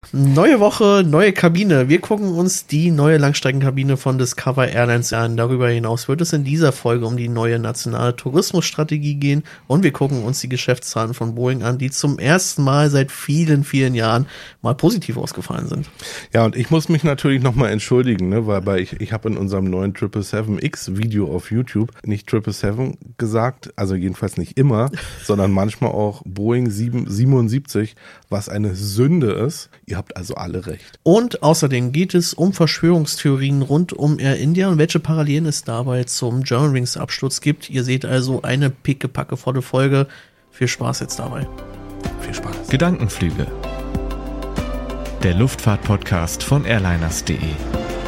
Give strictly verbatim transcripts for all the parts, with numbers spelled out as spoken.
Neue Woche, neue Kabine. Wir gucken uns die neue Langstreckenkabine von Discover Airlines an. Darüber hinaus wird es in dieser Folge um die neue nationale Tourismusstrategie gehen und wir gucken uns die Geschäftszahlen von Boeing an, die zum ersten Mal seit vielen, vielen Jahren mal positiv ausgefallen sind. Ja, und ich muss mich natürlich nochmal entschuldigen, ne, weil bei ich, ich habe in unserem neuen sieben sieben sieben X Video auf YouTube nicht sieben sieben sieben gesagt, also jedenfalls nicht immer, sondern manchmal auch Boeing sieben siebenundsiebzig, was eine Sünde ist. Ihr habt also alle recht. Und außerdem geht es um Verschwörungstheorien rund um Air India und welche Parallelen es dabei zum Germanwings Absturz gibt. Ihr seht also eine pickepackevolle Folge. Viel Spaß jetzt dabei. Viel Spaß. Gedankenflüge. Der Luftfahrt-Podcast von airliners punkt de.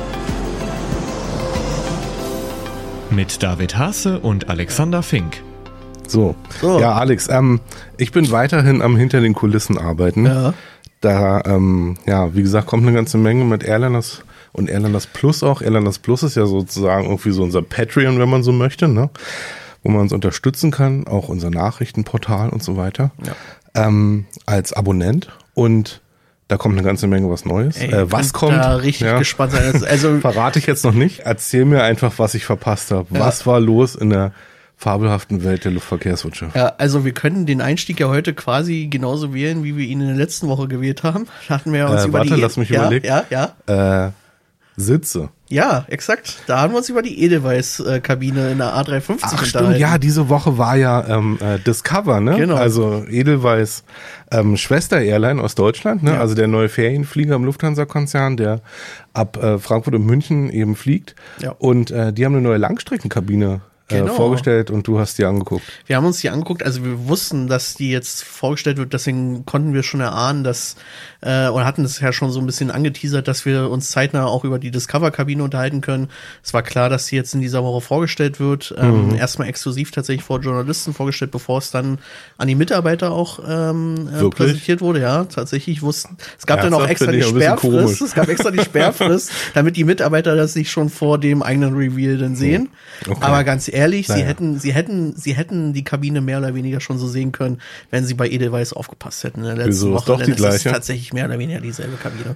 Mit David Haase und Alexander Fink. So. so, ja Alex, ähm, ich bin weiterhin am hinter den Kulissen arbeiten. Ja. Da, ähm, ja, wie gesagt, kommt eine ganze Menge mit Airliners und Airliners Plus auch. Airliners Plus ist ja sozusagen irgendwie so unser Patreon, wenn man so möchte, ne? Wo man uns unterstützen kann, auch unser Nachrichtenportal und so weiter, ja. ähm, als Abonnent. Und da kommt eine ganze Menge was Neues. Ey, äh, was kommt? Da richtig ja. gespannt sein. Also verrate ich jetzt noch nicht. Erzähl mir einfach, was ich verpasst habe. Ja. Was war los in der fabelhaften Welt der Luftverkehrswirtschaft? Ja, also wir können den Einstieg ja heute quasi genauso wählen, wie wir ihn in der letzten Woche gewählt haben. Da hatten wir uns äh, über warte, die lass mich ja, überlegen. Ja, ja. Äh, Sitze. Ja, exakt. Da haben wir uns über die Edelweiss-Kabine in der A drei fünfzig Ach unterhalten. stimmt, ja, diese Woche war ja ähm, äh, Discover, ne? Genau. Also Edelweiss ähm, Schwester-Airline aus Deutschland, ne? Ja. Also der neue Ferienflieger im Lufthansa-Konzern, der ab äh, Frankfurt und München eben fliegt. Ja. Und äh, die haben eine neue Langstreckenkabine äh, Genau. vorgestellt und du hast die angeguckt. Wir haben uns die angeguckt, also wir wussten, dass die jetzt vorgestellt wird, deswegen konnten wir schon erahnen, dass, äh, oder hatten es ja schon so ein bisschen angeteasert, dass wir uns zeitnah auch über die Discover-Kabine unterhalten können. Es war klar, dass die jetzt in dieser Woche vorgestellt wird. Ähm, Mhm. Erstmal exklusiv tatsächlich vor Journalisten vorgestellt, bevor es dann an die Mitarbeiter auch ähm, äh, Wirklich? präsentiert wurde. Ja, tatsächlich wussten, es gab dann Ernsthaft? auch extra Finde die ich ein bisschen Sperrfrist. komisch. Es gab extra die Sperrfrist, damit die Mitarbeiter das nicht schon vor dem eigenen Reveal dann sehen. Okay. Aber ganz ehrlich, sie Naja. hätten Sie hätten, sie hätten die Kabine mehr oder weniger schon so sehen können, wenn sie bei Edelweiss aufgepasst hätten in der letzten Wieso? Ist Woche. doch Denn die es ist gleiche? tatsächlich mehr oder weniger dieselbe Kabine.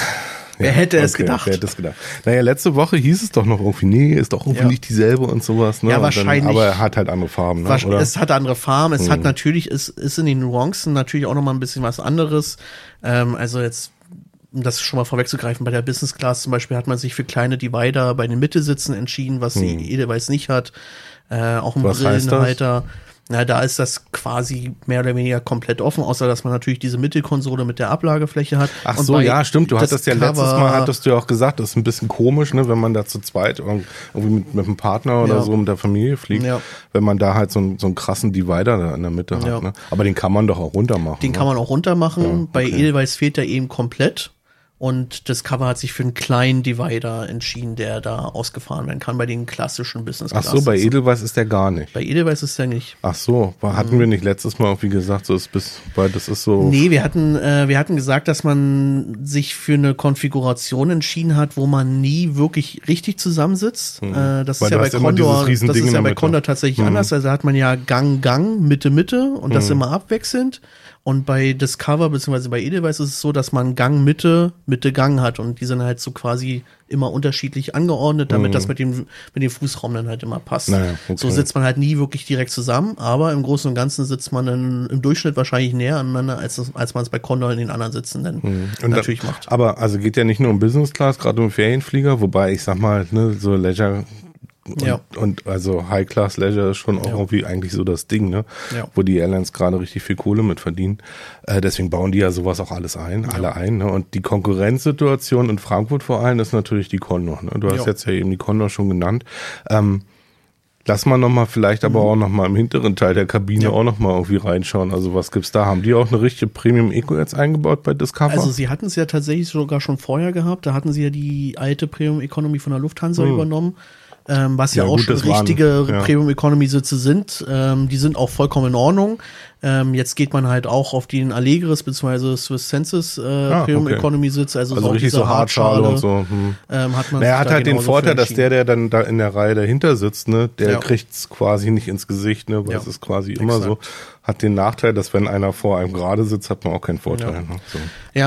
Ja, Wer hätte es okay, gedacht? Wer hätte es gedacht? Naja, letzte Woche hieß es doch noch irgendwie, nee, ist doch irgendwie Ja. nicht dieselbe und sowas. Ne? Ja, Und wahrscheinlich. Dann, aber er hat halt andere Farben, ne? Wasch- Oder? Es hat andere Farben, es Mhm. hat natürlich, es ist in den Nuancen natürlich auch nochmal ein bisschen was anderes. Ähm, also jetzt, um das schon mal vorwegzugreifen, bei der Business Class zum Beispiel hat man sich für kleine Divider bei den Mittelsitzen entschieden, was die Hm. Edelweiss nicht hat. Äh, auch ein Was heißt das? Brillenhalter. Na, da ist das quasi mehr oder weniger komplett offen, außer dass man natürlich diese Mittelkonsole mit der Ablagefläche hat. Ach Und so, bei ja, stimmt. Du hattest ja letztes Discover- Mal, hattest du ja auch gesagt, das ist ein bisschen komisch, ne, wenn man da zu zweit irgendwie mit, mit einem Partner oder Ja. so mit der Familie fliegt, Ja. wenn man da halt so, einen- so einen krassen Divider da in der Mitte Ja. hat. Ne? Aber den kann man doch auch runter machen. Den ne? kann man auch runter machen. Ja, okay. Bei Edelweiss fehlt er eben komplett. Und Discover hat sich für einen kleinen Divider entschieden, der da ausgefahren werden kann bei den klassischen Business Ach Class. so, bei Edelweiss ist der gar nicht. Bei Edelweiss ist der nicht. Ach so, war- hatten wir nicht letztes Mal irgendwie gesagt, so ist bis, weil das ist so. Nee, wir hatten, äh, wir hatten gesagt, dass man sich für eine Konfiguration entschieden hat, wo man nie wirklich richtig zusammensitzt. Hm. Äh, das Weil ist ja du bei hast immer Condor, dieses das Riesending ist in ja der bei Mitte. Condor tatsächlich Hm. anders. Also da hat man ja Gang, Gang, Mitte, Mitte und das Hm. immer abwechselnd. Und bei Discover beziehungsweise bei Edelweiss ist es so, dass man Gang, Mitte, Mitte, Gang hat und die sind halt so quasi immer unterschiedlich angeordnet, damit Mhm. das mit dem, mit dem Fußraum dann halt immer passt. Naja, okay. So sitzt man halt nie wirklich direkt zusammen, aber im Großen und Ganzen sitzt man dann im Durchschnitt wahrscheinlich näher aneinander, als, es- als man es bei Condor in den anderen Sitzen dann Und natürlich da, macht. Aber also geht ja nicht nur um Business Class, gerade um Ferienflieger, wobei ich sag mal, ne, so Leisure und, Ja. und also High Class Leisure ist schon auch Ja. irgendwie eigentlich so das Ding, ne? Ja. Wo die Airlines gerade richtig viel Kohle mit verdienen. Äh, deswegen bauen die ja sowas auch alles ein, alle ein, ne? Und die Konkurrenzsituation in Frankfurt vor allem ist natürlich die Condor, ne? Du hast Ja. jetzt ja eben die Condor schon genannt. Ähm, Lass mal nochmal vielleicht aber auch nochmal im hinteren Teil der Kabine Ja. auch nochmal irgendwie reinschauen. Also was gibt's da? Haben die auch eine richtige Premium Eco jetzt eingebaut bei Discover? Also sie hatten es ja tatsächlich sogar schon vorher gehabt, da hatten sie ja die alte Premium Economy von der Lufthansa Hm. übernommen. Ähm, was ja, Ja, auch gut, schon das waren- richtige ja. Premium Economy Sitze sind. Ähm, die sind auch vollkommen in Ordnung. Ähm, jetzt geht man halt auch auf den Allegris bzw. Swiss Senses äh, Ah, Premium okay. Economy Sitz, also, Also so richtig diese so Hartschale und so. Hm. Ähm, hat man Naja, sich hat da halt den genauso Vorteil, für dass der, der dann da in der Reihe dahinter sitzt, ne, der Ja. kriegt's quasi nicht ins Gesicht, ne, weil Ja. es ist quasi immer Exakt. so. Hat den Nachteil, dass wenn einer vor einem gerade sitzt, hat man auch keinen Vorteil. Ja. Ne? So. Ja, und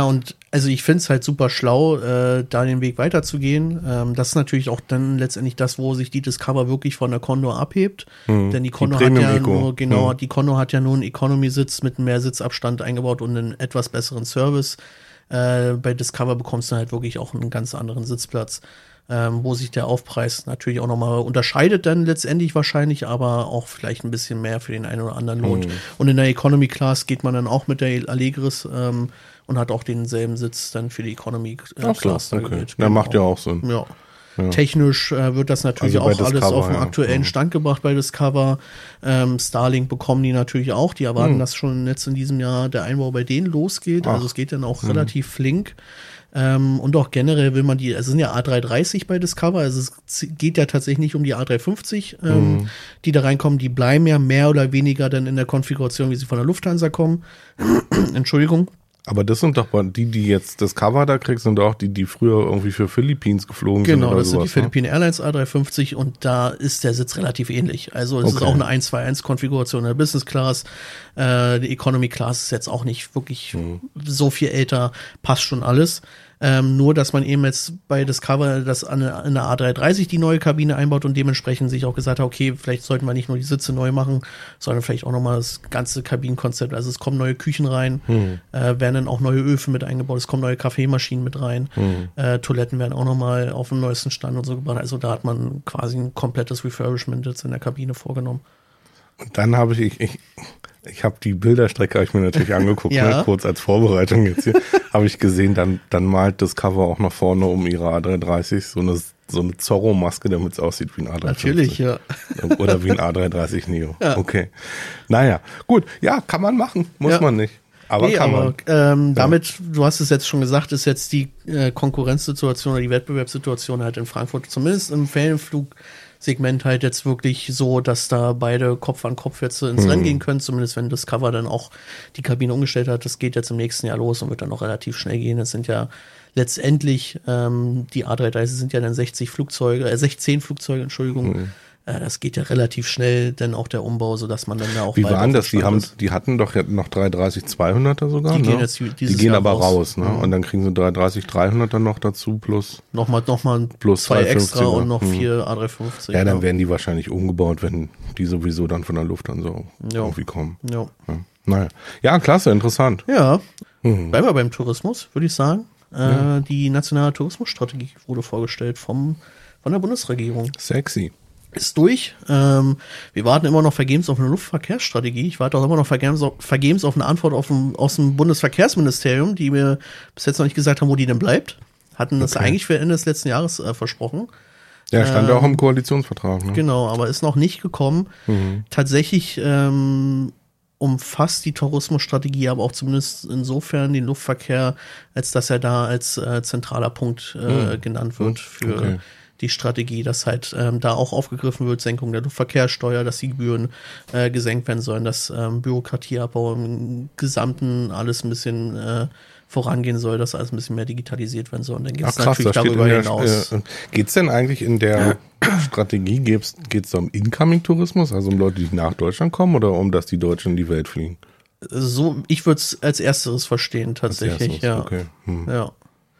Also ich finde es halt super schlau, äh, da den Weg weiterzugehen. Ähm, das ist natürlich auch dann letztendlich das, wo sich die Discover wirklich von der Condor abhebt. Hm. Denn die Condor die hat ja Eco. nur, genau, hm. die Condor hat ja nur einen Economy-Sitz mit mehr Sitzabstand eingebaut und einen etwas besseren Service. Äh, bei Discover bekommst du halt wirklich auch einen ganz anderen Sitzplatz, ähm, wo sich der Aufpreis natürlich auch nochmal unterscheidet dann letztendlich wahrscheinlich, aber auch vielleicht ein bisschen mehr für den einen oder anderen lohnt. Hm. Und in der Economy Class geht man dann auch mit der Allegris ähm, und hat auch denselben Sitz dann für die Economy äh, Class. So, okay. gewählt. Ja, macht ja auch Sinn. Ja. Ja. Technisch äh, wird das natürlich also auch alles auf den ja. aktuellen Stand gebracht bei Discover. Ähm, Starlink bekommen die natürlich auch. Die erwarten, hm. dass schon jetzt in diesem Jahr der Einbau bei denen losgeht. Ach. Also es geht dann auch hm. relativ flink. Ähm, und auch generell will man die, also es sind ja A drei dreißig bei Discover, also es geht ja tatsächlich nicht um die A drei fünfzig, ähm, mhm. die da reinkommen, die bleiben ja mehr oder weniger dann in der Konfiguration, wie sie von der Lufthansa kommen. Entschuldigung. Aber das sind doch die, die jetzt das Cover da kriegst, sind auch die, die früher irgendwie für Philippines geflogen genau, sind. Genau, das sowas, sind die Philippine ne? Airlines A drei fünfzig und da ist der Sitz relativ ähnlich. Also es okay. ist auch eine eins zwei eins Konfiguration in der Business Class. Äh, die Economy Class ist jetzt auch nicht wirklich mhm. so viel älter, passt schon alles. Ähm, nur, dass man eben jetzt bei Discover das an eine A drei dreißig die neue Kabine einbaut und dementsprechend sich auch gesagt hat, okay, vielleicht sollten wir nicht nur die Sitze neu machen, sondern vielleicht auch nochmal das ganze Kabinenkonzept. Also es kommen neue Küchen rein, hm. äh, werden dann auch neue Öfen mit eingebaut, es kommen neue Kaffeemaschinen mit rein, hm. äh, Toiletten werden auch nochmal auf den neuesten Stand und so gebracht. Also da hat man quasi ein komplettes Refurbishment jetzt in der Kabine vorgenommen. Und dann habe ich, ich, ich, ich habe die Bilderstrecke, habe ich mir natürlich angeguckt, ja. ne, kurz als Vorbereitung jetzt hier, habe ich gesehen, dann, dann malt Discover auch noch vorne um ihre A drei dreißig so eine, so eine Zorro-Maske, damit es aussieht wie ein A drei fünfzig. Natürlich, ja. Oder wie ein A drei dreißig Neo. Ja. Okay. Naja, gut, ja, kann man machen, muss ja. man nicht. Aber nee, kann aber, man. Ähm, ja. Damit, du hast es jetzt schon gesagt, ist jetzt die äh, Konkurrenzsituation oder die Wettbewerbssituation halt in Frankfurt, zumindest im Ferienflugsegment halt jetzt wirklich so, dass da beide Kopf an Kopf jetzt ins hm. Rennen gehen können, zumindest wenn Discover dann auch die Kabine umgestellt hat. Das geht jetzt im nächsten Jahr los und wird dann auch relativ schnell gehen. Es sind ja letztendlich, ähm, die A drei dreißig sind ja dann sechzig Flugzeuge, äh, sechzehn Flugzeuge, Entschuldigung. Hm. Das geht ja relativ schnell, dann auch der Umbau, sodass man dann da auch Wie waren das? Die haben, die hatten doch noch drei dreißig zweihunderter sogar, die ne? Gehen jetzt die gehen Jahr aber raus, raus ne? Mhm. Und dann kriegen sie drei dreißig dreihunderter noch dazu plus nochmal nochmal plus zwei extra und noch vier mhm. A drei fünfzig. Ja, dann ja. werden die wahrscheinlich umgebaut, wenn die sowieso dann von der Luft dann so ja. irgendwie kommen. Ja. ja. Naja. Ja, klasse, interessant. Ja. Mhm. Bleiben wir beim Tourismus, würde ich sagen. Ja. Äh, die nationale Tourismusstrategie wurde vorgestellt vom von der Bundesregierung. Sexy. Ist durch. Ähm, wir warten immer noch vergebens auf eine Luftverkehrsstrategie. Ich warte auch immer noch vergebens auf, vergebens auf eine Antwort auf dem, aus dem Bundesverkehrsministerium, die mir bis jetzt noch nicht gesagt haben, wo die denn bleibt. Hatten das okay. eigentlich für Ende des letzten Jahres äh, versprochen. Ja, stand ja ähm, auch im Koalitionsvertrag. Ne? Genau, aber ist noch nicht gekommen. Mhm. Tatsächlich ähm, umfasst die Tourismusstrategie aber auch zumindest insofern den Luftverkehr, als dass er da als äh, zentraler Punkt äh, mhm. genannt wird für okay. die Strategie, dass halt ähm, da auch aufgegriffen wird, Senkung der Luftverkehrssteuer, dass die Gebühren äh, gesenkt werden sollen, dass ähm, Bürokratieabbau im Gesamten alles ein bisschen äh, vorangehen soll, dass alles ein bisschen mehr digitalisiert werden soll. Und dann geht es natürlich darüber der, hinaus. Äh, geht es denn eigentlich in der Strategie, geht es um Incoming-Tourismus, also um Leute, die nach Deutschland kommen oder um, dass die Deutschen in die Welt fliegen? So, ich würde es als ersteres verstehen, tatsächlich. Als erstes, ja. Okay. Hm. ja.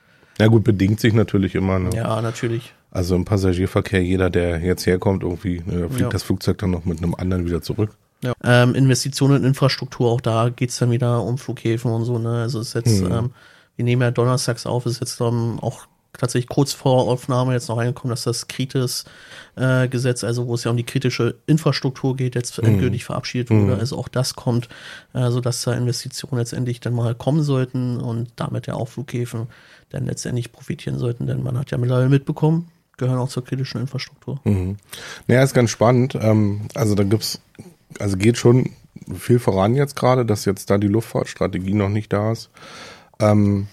Ja gut, bedingt sich natürlich immer. Ne? Ja, natürlich. Also im Passagierverkehr, jeder, der jetzt herkommt, irgendwie ne, fliegt ja. das Flugzeug dann noch mit einem anderen wieder zurück. Ja. Ähm, Investitionen in Infrastruktur, auch da geht's dann wieder um Flughäfen und so. Ne? Also es ist jetzt, hm. ähm, wir nehmen ja donnerstags auf, ist jetzt ähm, auch tatsächlich kurz vor Aufnahme jetzt noch reingekommen, dass das Kritis-Gesetz, äh, also wo es ja um die kritische Infrastruktur geht, jetzt hm. endgültig verabschiedet wurde. Hm. Also auch das kommt, äh, sodass da Investitionen letztendlich dann mal kommen sollten und damit ja auch Flughäfen dann letztendlich profitieren sollten, denn man hat ja mittlerweile mitbekommen, gehören auch zur kritischen Infrastruktur. Mhm. Naja, ist ganz spannend. Ähm, also da gibt's, also geht schon viel voran jetzt gerade, dass jetzt da die Luftfahrtstrategie noch nicht da ist. Ähm,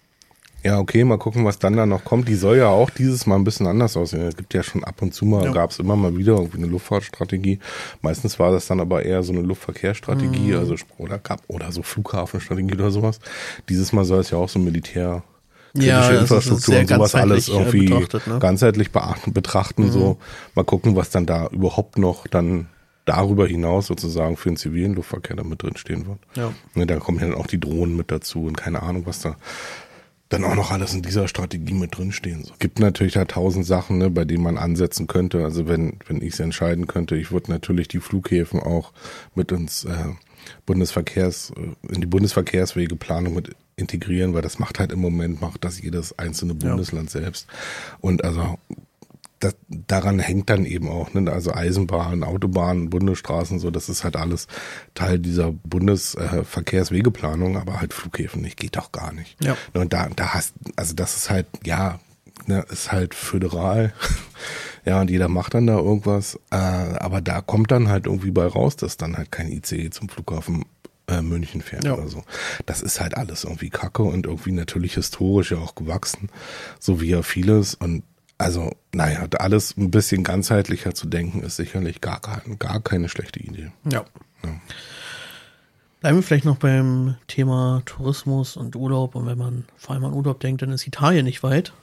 ja, okay, mal gucken, was dann da noch kommt. Die soll ja auch dieses Mal ein bisschen anders aussehen. Es gibt ja schon ab und zu mal, ja. gab es immer mal wieder irgendwie eine Luftfahrtstrategie. Meistens war das dann aber eher so eine Luftverkehrsstrategie, mhm. also oder gab oder so Flughafenstrategie oder sowas. Dieses Mal soll es ja auch so Militär kritische ja, Infrastruktur und sowas alles irgendwie ne? ganzheitlich beachten, betrachten, mhm. so. Mal gucken, was dann da überhaupt noch dann darüber hinaus sozusagen für den zivilen Luftverkehr da mit drin stehen wird. Ja. Ne, da kommen ja dann auch die Drohnen mit dazu und keine Ahnung, was da dann auch noch alles in dieser Strategie mit drinstehen. So. Gibt natürlich da tausend Sachen, ne, bei denen man ansetzen könnte. Also wenn wenn ich es entscheiden könnte, ich würde natürlich die Flughäfen auch mit ins äh, Bundesverkehrs in die Bundesverkehrswegeplanung mit integrieren, weil das macht halt im Moment macht das jedes einzelne Bundesland ja. selbst. Und also das, daran hängt dann eben auch, ne, also Eisenbahn, Autobahnen, Bundesstraßen, so, das ist halt alles Teil dieser Bundesverkehrswegeplanung, aber halt Flughäfen nicht, geht doch gar nicht. Ja. Und da, da hast, also das ist halt, ja, ne, ist halt föderal, ja, und jeder macht dann da irgendwas, äh, aber da kommt dann halt irgendwie bei raus, dass dann halt kein I C E zum Flughafen äh, München fährt ja. oder so. Das ist halt alles irgendwie Kacke und irgendwie natürlich historisch ja auch gewachsen, so wie ja vieles und also, naja, alles ein bisschen ganzheitlicher zu denken, ist sicherlich gar, kein, gar keine schlechte Idee. Ja. ja. Bleiben wir vielleicht noch beim Thema Tourismus und Urlaub. Und wenn man vor allem an Urlaub denkt, dann ist Italien nicht weit.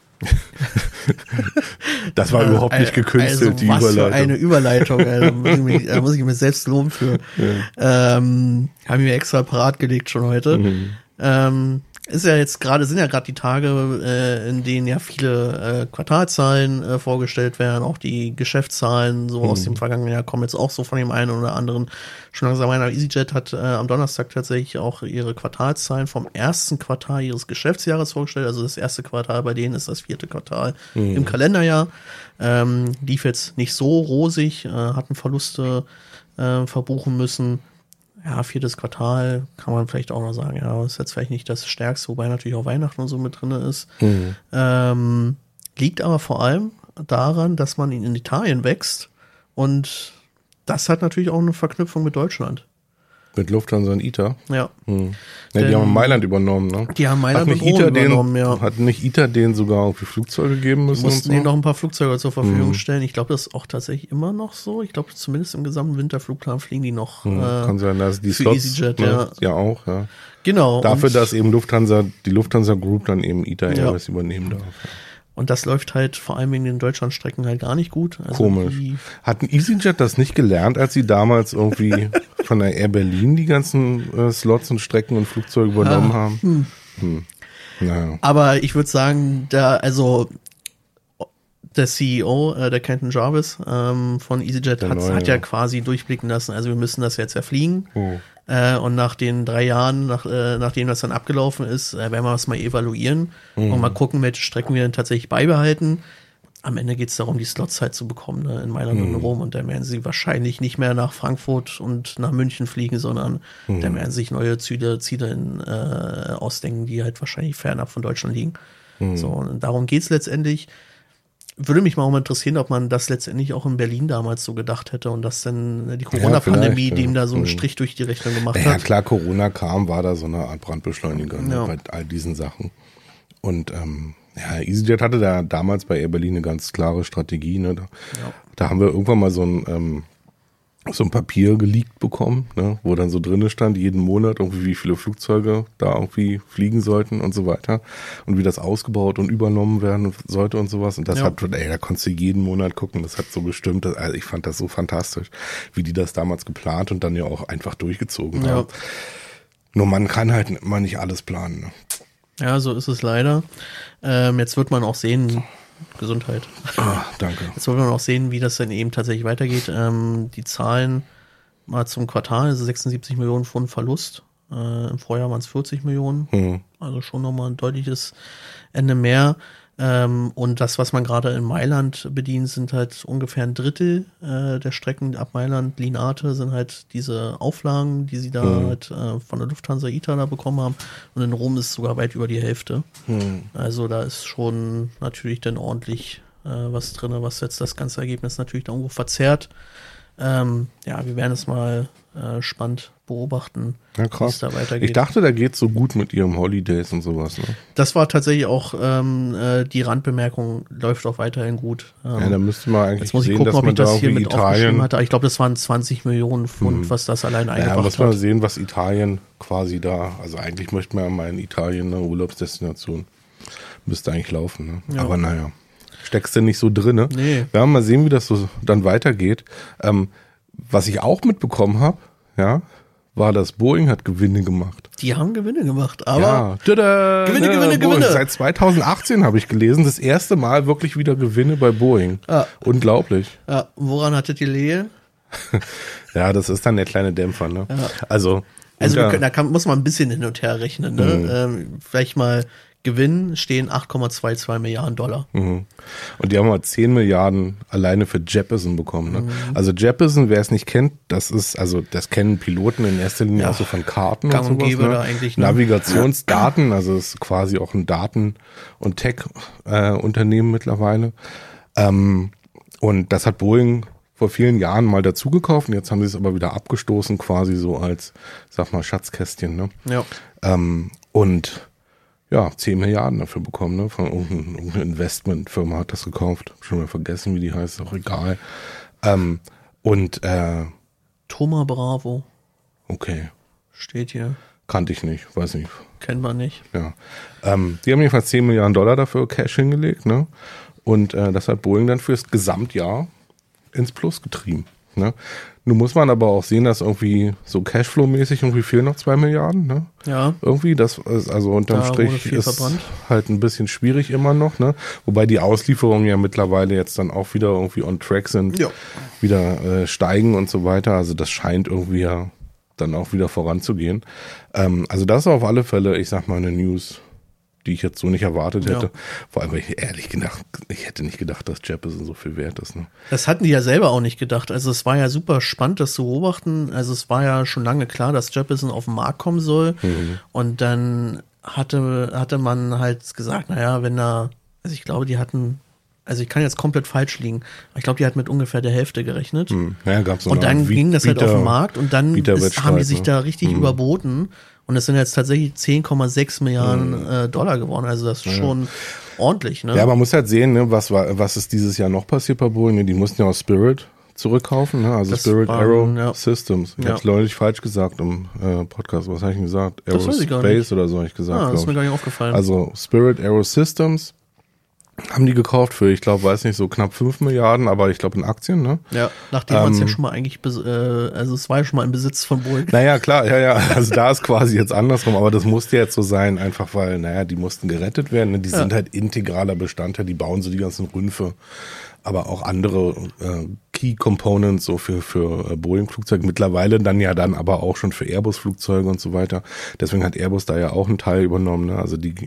Das war äh, überhaupt nicht gekünstelt, also die was Überleitung. Für eine Überleitung, also, da, muss ich mich, da muss ich mir selbst loben für. Ja. Ähm, haben wir extra parat gelegt schon heute. Mhm. Ähm, Ist ja jetzt gerade, sind ja gerade die Tage, äh, in denen ja viele äh, Quartalzahlen äh, vorgestellt werden, auch die Geschäftszahlen so mhm. aus dem vergangenen Jahr kommen jetzt auch so von dem einen oder anderen schon langsam rein. EasyJet hat äh, am Donnerstag tatsächlich auch ihre Quartalszahlen vom ersten Quartal ihres Geschäftsjahres vorgestellt. Also das erste Quartal bei denen ist das vierte Quartal mhm. im Kalenderjahr. Ähm, lief jetzt nicht so rosig, äh, hatten Verluste äh, verbuchen müssen. Ja, viertes Quartal kann man vielleicht auch noch sagen, ja, ist jetzt vielleicht nicht das Stärkste, wobei natürlich auch Weihnachten und so mit drin ist. Mhm. Ähm, liegt aber vor allem daran, dass man in Italien wächst und das hat natürlich auch eine Verknüpfung mit Deutschland. Mit Lufthansa und I T A? Ja. Hm. Ja, die haben Mailand übernommen, ne? Die haben Mailand hat nicht und Rom übernommen, den, ja. Hat nicht I T A denen sogar irgendwie Flugzeuge geben müssen? Die mussten so? denen noch ein paar Flugzeuge zur Verfügung hm. stellen. Ich glaube, das ist auch tatsächlich immer noch so. Ich glaube, zumindest im gesamten Winterflugplan fliegen die noch hm. äh, Kann sein, dass die für Slots, EasyJet, ne? ja. ja auch, ja. Genau. Dafür, dass eben Lufthansa, die Lufthansa Group dann eben I T A ja. Airways übernehmen darf. Und das läuft halt vor allem wegen den Deutschlandstrecken halt gar nicht gut. Also Komisch. Hatten EasyJet das nicht gelernt, als sie damals irgendwie von der Air Berlin die ganzen äh, Slots und Strecken und Flugzeuge übernommen ah, haben? Hm. Hm. Naja. Aber ich würde sagen, da, also der C E O, äh, der Kenton Jarvis ähm, von EasyJet hat, neue, hat ja, ja quasi durchblicken lassen, also wir müssen das jetzt erfliegen. Oh. Äh, und nach den drei Jahren, nach, äh, nachdem das dann abgelaufen ist, äh, werden wir das mal evaluieren mhm. und mal gucken, welche Strecken wir dann tatsächlich beibehalten. Am Ende geht es darum, die Slots halt zu bekommen, ne, in Mailand mhm. und Rom. Und dann werden sie wahrscheinlich nicht mehr nach Frankfurt und nach München fliegen, sondern mhm. dann werden sich neue Ziele, Ziele in, äh, ausdenken, die halt wahrscheinlich fernab von Deutschland liegen. Mhm. So, und darum geht's letztendlich. Würde mich mal auch mal interessieren, ob man das letztendlich auch in Berlin damals so gedacht hätte und dass dann die Corona-Pandemie ja, dem ja. da so einen Strich durch die Rechnung gemacht ja, hat. Ja klar, Corona kam, war da so eine Art Brandbeschleuniger ja. ne, bei all diesen Sachen. Und ähm, ja, EasyJet hatte da damals bei Air Berlin eine ganz klare Strategie. Ne? Da, ja. da haben wir irgendwann mal so ein ähm, so ein Papier geleakt bekommen, ne, wo dann so drinne stand, jeden Monat irgendwie wie viele Flugzeuge da irgendwie fliegen sollten und so weiter und wie das ausgebaut und übernommen werden sollte und sowas. Und das ja. hat, ey, da konntest du jeden Monat gucken, das hat so gestimmt. Also ich fand das so fantastisch, wie die das damals geplant und dann ja auch einfach durchgezogen ja. haben. Nur man kann halt immer nicht alles planen. Ne? Ja, so ist es leider. Ähm, jetzt wird man auch sehen, Gesundheit. Ah, danke. Jetzt wollen wir noch sehen, wie das dann eben tatsächlich weitergeht. Ähm, die Zahlen mal zum Quartal, also sechsundsiebzig Millionen Pfund Verlust. Äh, Im Vorjahr waren es vierzig Millionen. Mhm. Also schon nochmal ein deutliches Ende mehr. Ähm, und das, was man gerade in Mailand bedient, sind halt ungefähr ein Drittel äh, der Strecken ab Mailand. Linate sind halt diese Auflagen, die sie da mhm. halt äh, von der Lufthansa I T A da bekommen haben. Und in Rom ist es sogar weit über die Hälfte. Mhm. Also da ist schon natürlich dann ordentlich äh, was drin, was jetzt das ganze Ergebnis natürlich da irgendwo verzerrt. Ähm, ja, wir werden es mal äh, spannend beobachten, ja, wie es da weitergeht. Ich dachte, da geht's so gut mit ihrem Holidays und sowas. Ne? Das war tatsächlich auch ähm, äh, die Randbemerkung, läuft auch weiterhin gut. Ähm, ja, da müsste man eigentlich jetzt muss ich sehen, gucken, dass ob man ich das da hier mit Italien aufgeschrieben hatte. Ich glaube, das waren zwanzig Millionen Pfund, hm. was das allein eingebracht hat. Ja, muss man hat. sehen, was Italien quasi da, also eigentlich möchte man ja mal in Italien eine Urlaubsdestination, müsste eigentlich laufen. Ne? Ja. Aber naja, steckst du nicht so drin. Nee. Wir werden mal sehen, wie das so dann weitergeht. Ähm, was ich auch mitbekommen habe, ja, war das Boeing hat Gewinne gemacht. Die haben Gewinne gemacht, aber Ja, tada, Gewinne, ne, Gewinne, Boeing. Gewinne. Seit zweitausendachtzehn habe ich gelesen, das erste Mal wirklich wieder Gewinne bei Boeing. Ja. Unglaublich. ja, woran hattet ihr Lehe? Ja, das ist dann der kleine Dämpfer, ne? Ja. Also, Also wir unter- können, da kann, muss man ein bisschen hin und her rechnen. Ne? Mhm. Ähm, vielleicht mal Gewinn stehen acht Komma zweiundzwanzig Milliarden Dollar. Mhm. Und die haben mal zehn Milliarden alleine für Jeppesen bekommen. Ne? Mhm. Also Jeppesen, wer es nicht kennt, das ist, also das kennen Piloten in erster Linie Ja. auch so von Karten Gang und und sowas. gäbe Ne? da eigentlich, ne? Navigationsdaten, also es ist quasi auch ein Daten- und Tech-Unternehmen mittlerweile. Ähm, und das hat Boeing vor vielen Jahren mal dazu gekauft und jetzt haben sie es aber wieder abgestoßen, quasi so als, sag mal, Schatzkästchen. Ne? Ja. Ähm, und ja, zehn Milliarden dafür bekommen, ne? Von irgendeiner irgendeine Investmentfirma hat das gekauft. Hab schon mal vergessen, wie die heißt, auch egal. Ähm, und äh, Thoma Bravo okay, steht hier. kannte ich nicht, weiß nicht. Kennt man nicht. Ja. Ähm, die haben jedenfalls zehn Milliarden Dollar dafür Cash hingelegt, ne? Und äh, das hat Boeing dann fürs Gesamtjahr ins Plus getrieben. Ne? Nun muss man aber auch sehen, dass irgendwie so Cashflow-mäßig irgendwie fehlen noch zwei Milliarden, ne? Ja. Irgendwie, das ist also unterm Da wurde Strich viel ist verbrannt. halt ein bisschen schwierig immer noch, ne? Wobei die Auslieferungen ja mittlerweile jetzt dann auch wieder irgendwie on track sind, Ja. wieder äh, steigen und so weiter. Also das scheint irgendwie ja dann auch wieder voranzugehen. Ähm, also das ist auf alle Fälle, ich sag mal, eine News, die ich jetzt so nicht erwartet hätte. Ja. Vor allem, weil ich ehrlich gedacht, ich hätte nicht gedacht, dass Jeppesen so viel wert ist. Ne? Das hatten die ja selber auch nicht gedacht. Also es war ja super spannend, das zu beobachten. Also es war ja schon lange klar, dass Jeppesen auf den Markt kommen soll. Mhm. Und dann hatte, hatte man halt gesagt, naja, wenn da, also ich glaube, die hatten, also ich kann jetzt komplett falsch liegen, aber ich glaube, die hat mit ungefähr der Hälfte gerechnet. Hm. Ja, gab's so Und eine dann Art ging das halt auf den Markt und dann ist, Bieterwettstreit, haben die sich ne? da richtig Mhm. überboten. Und es sind jetzt tatsächlich zehn Komma sechs Milliarden äh, Dollar geworden. Also das ist schon ordentlich, ne? Ja, man muss halt sehen, ne, was war, was ist dieses Jahr noch passiert bei Boeing? Die mussten ja auch Spirit zurückkaufen, ne? Also Das Spirit waren, Aero ja. Systems. Ich Ja. habe es neulich falsch gesagt im äh, Podcast. Was habe ich denn gesagt? Das weiß ich gar Aerospace nicht. oder so habe ich gesagt. ah, das ist mir glaub gar ich. nicht aufgefallen. Also Spirit Aero Systems haben die gekauft für, ich glaube, weiß nicht, so knapp fünf Milliarden, aber ich glaube in Aktien, ne? ja, nachdem man es ja ähm, schon mal eigentlich, bes- äh, also es war ja schon mal im Besitz von Boeing. Naja, klar, ja, ja. Also da ist quasi jetzt andersrum, aber das musste jetzt so sein, einfach weil, naja, die mussten gerettet werden. Ne? Die Ja. sind halt integraler Bestandteil, die bauen so die ganzen Rümpfe, aber auch andere äh, Key Components so für, für äh, Boeing-Flugzeuge. Mittlerweile dann ja dann aber auch schon für Airbus-Flugzeuge und so weiter. Deswegen hat Airbus da ja auch einen Teil übernommen, ne? Also die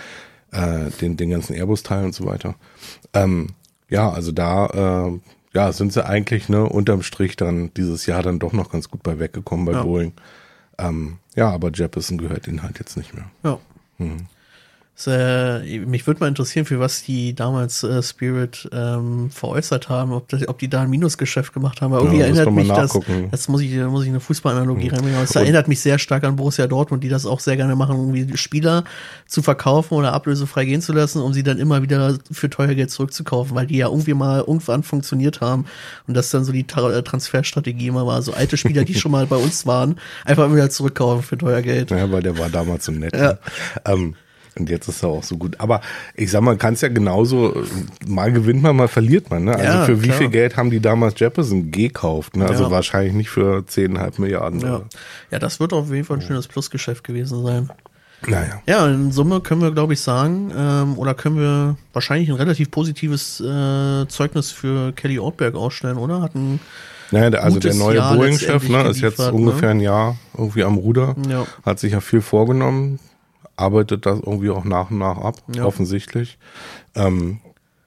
äh, den, den ganzen Airbus-Teil und so weiter. Ähm, ja, also da äh, ja, sind sie eigentlich ne unterm Strich dann dieses Jahr dann doch noch ganz gut bei weggekommen bei Ja. Boeing. Ähm, ja, aber Jeppesen gehört ihnen halt jetzt nicht mehr. Ja. Mhm. Das, äh, mich würde mal interessieren, für was die damals äh, Spirit ähm, veräußert haben, ob, das, ob die da ein Minusgeschäft gemacht haben. Aber irgendwie Ja, muss erinnert man mal mich das, nachgucken. jetzt muss ich, muss ich eine Fußballanalogie Mhm. reinbringen, aber es Und- erinnert mich sehr stark an Borussia Dortmund, die das auch sehr gerne machen, irgendwie Spieler zu verkaufen oder ablösefrei gehen zu lassen, um sie dann immer wieder für teuer Geld zurückzukaufen, weil die ja irgendwie mal irgendwann funktioniert haben und das dann so die Tra äh, Transferstrategie immer war. So alte Spieler, die schon mal bei uns waren, einfach wieder zurückkaufen für teuer Geld. Ja, weil der war damals so nett. Ja. Ne? Ähm, und jetzt ist er auch so gut. Aber ich sag mal, kann es ja genauso, äh, mal gewinnt man, mal verliert man. Ne? Also Ja, für wie klar. viel Geld haben die damals Jeppesen gekauft? Ne? Also Ja. wahrscheinlich nicht für zehn Komma fünf Milliarden. Ja. Oder? ja, das wird auf jeden Fall ein schönes Plusgeschäft gewesen sein. Naja. Ja, in Summe können wir, glaube ich, sagen, ähm, oder können wir wahrscheinlich ein relativ positives äh, Zeugnis für Kelly Ortberg ausstellen, oder? Hat ein, Naja, der, also der gutes neue Jahr Boeing-Chef letztendlich ne, ist jetzt geliefert, ungefähr ne? ein Jahr irgendwie am Ruder, Ja. hat sich ja viel vorgenommen, arbeitet das irgendwie auch nach und nach ab, Ja. offensichtlich. Ähm,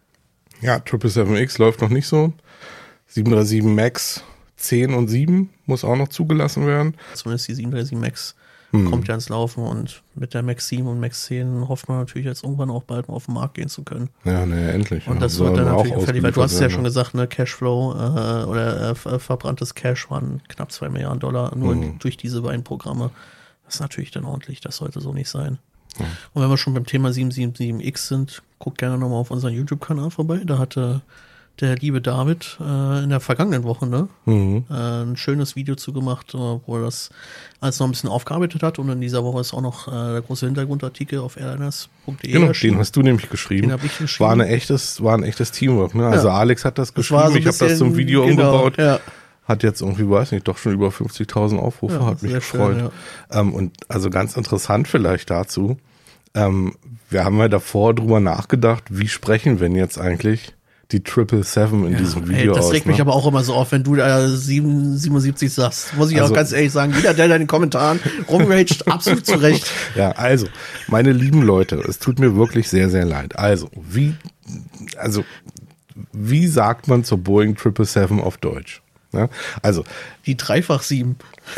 ja, sieben sieben sieben X läuft noch nicht so. sieben drei sieben MAX zehn und sieben muss auch noch zugelassen werden. zumindest die sieben drei sieben Max Hm. kommt ja ins Laufen und mit der Max sieben und Max zehn hofft man natürlich jetzt irgendwann auch bald mal auf den Markt gehen zu können. Ja, naja, endlich. Und ja. das Soll wird dann aber natürlich auch fertig, weil du hast es ja ausgeliefert schon werden, gesagt, ne, Cashflow äh, oder äh, ver- verbranntes Cash waren knapp zwei Milliarden Dollar nur Mhm. durch diese beiden Programme. Das ist natürlich dann ordentlich, das sollte so nicht sein. Und wenn wir schon beim Thema sieben sieben sieben X sind, guckt gerne nochmal auf unseren YouTube-Kanal vorbei. Da hatte der liebe David äh, in der vergangenen Woche ne, Mhm. äh, ein schönes Video zugemacht, äh, wo er das alles noch ein bisschen aufgearbeitet hat. Und in dieser Woche ist auch noch äh, der große Hintergrundartikel auf airliners punkt de Genau, erschienen. den hast du nämlich geschrieben. Den hab ich geschrieben. War, eine echtes, war ein echtes Teamwork. Ne? Also Ja. Alex hat das Das war geschrieben, so ein ich habe das bisschen- zum Video genau, umgebaut. Ja. hat jetzt irgendwie, weiß nicht, doch schon über fünfzigtausend Aufrufe, Ja, hat mich sehr gefreut. schön, ja. ähm, und also ganz interessant vielleicht dazu, ähm, wir haben ja davor drüber nachgedacht, wie sprechen wir denn jetzt eigentlich die Triple Seven in diesem Ey, Video das aus. regt Ne? mich aber auch immer so auf, wenn du da sieben, siebenundsiebzig sagst. Muss ich Also- auch ganz ehrlich sagen, jeder, der da in den Kommentaren rumraged, absolut zu Recht. Ja, also, meine lieben Leute, es tut mir wirklich sehr, sehr leid. Also, wie, also, wie sagt man zur Boeing sieben sieben sieben auf Deutsch? Ja, also, Die Dreifach sieben.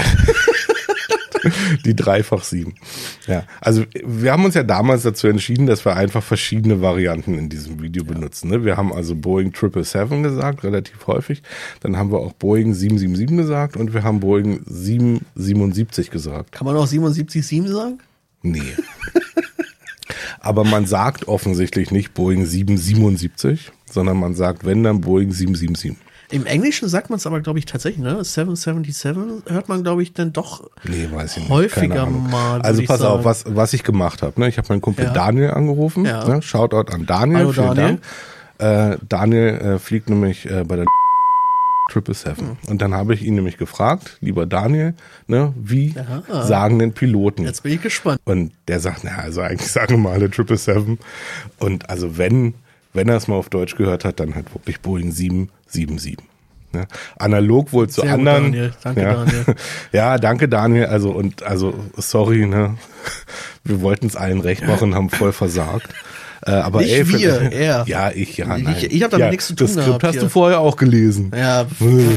die Dreifach sieben. Ja, also wir haben uns ja damals dazu entschieden, dass wir einfach verschiedene Varianten in diesem Video benutzen. Ne? Wir haben also Boeing sieben sieben sieben gesagt, relativ häufig. Dann haben wir auch Boeing sieben sieben sieben gesagt und wir haben Boeing sieben siebenundsiebzig gesagt. Kann man auch siebenundsiebzig sieben sagen? Nee. Aber man sagt offensichtlich nicht Boeing sieben siebenundsiebzig, sondern man sagt, wenn, dann Boeing sieben sieben sieben. Im Englischen sagt man es aber, glaube ich, tatsächlich, ne? sieben sieben sieben hört man, glaube ich, dann doch Nee, weiß ich nicht. häufiger Keine Ahnung. mal. würd Also ich pass sagen. auf, was, was ich gemacht habe. Ne? Ich habe meinen Kumpel Ja. Daniel angerufen. Ja. Ne? Shoutout an Daniel. Hallo, Vielen Daniel. Dank. Äh, Daniel äh, fliegt nämlich äh, bei der sieben sieben sieben. Und dann habe ich ihn nämlich gefragt, lieber Daniel, ne, wie Ja. sagen denn Piloten? Jetzt bin ich gespannt. Und der sagt, na, also eigentlich sagen wir alle sieben sieben sieben. Und also wenn, wenn er es mal auf Deutsch gehört hat, dann halt wirklich Boeing sieben sieben sieben. Ne? Analog wohl zu Sehr gut, anderen. Daniel. Danke, ja. Daniel. Ja, danke Daniel. Also und also sorry, ne, wir wollten es allen recht machen, haben voll versagt. Äh, aber Nicht ey, wir, für, er. Ja, ich, ja, Ich- nein. ich hab damit ja, nichts zu tun Das Skript gehabt hast hier. du vorher auch gelesen. Ja,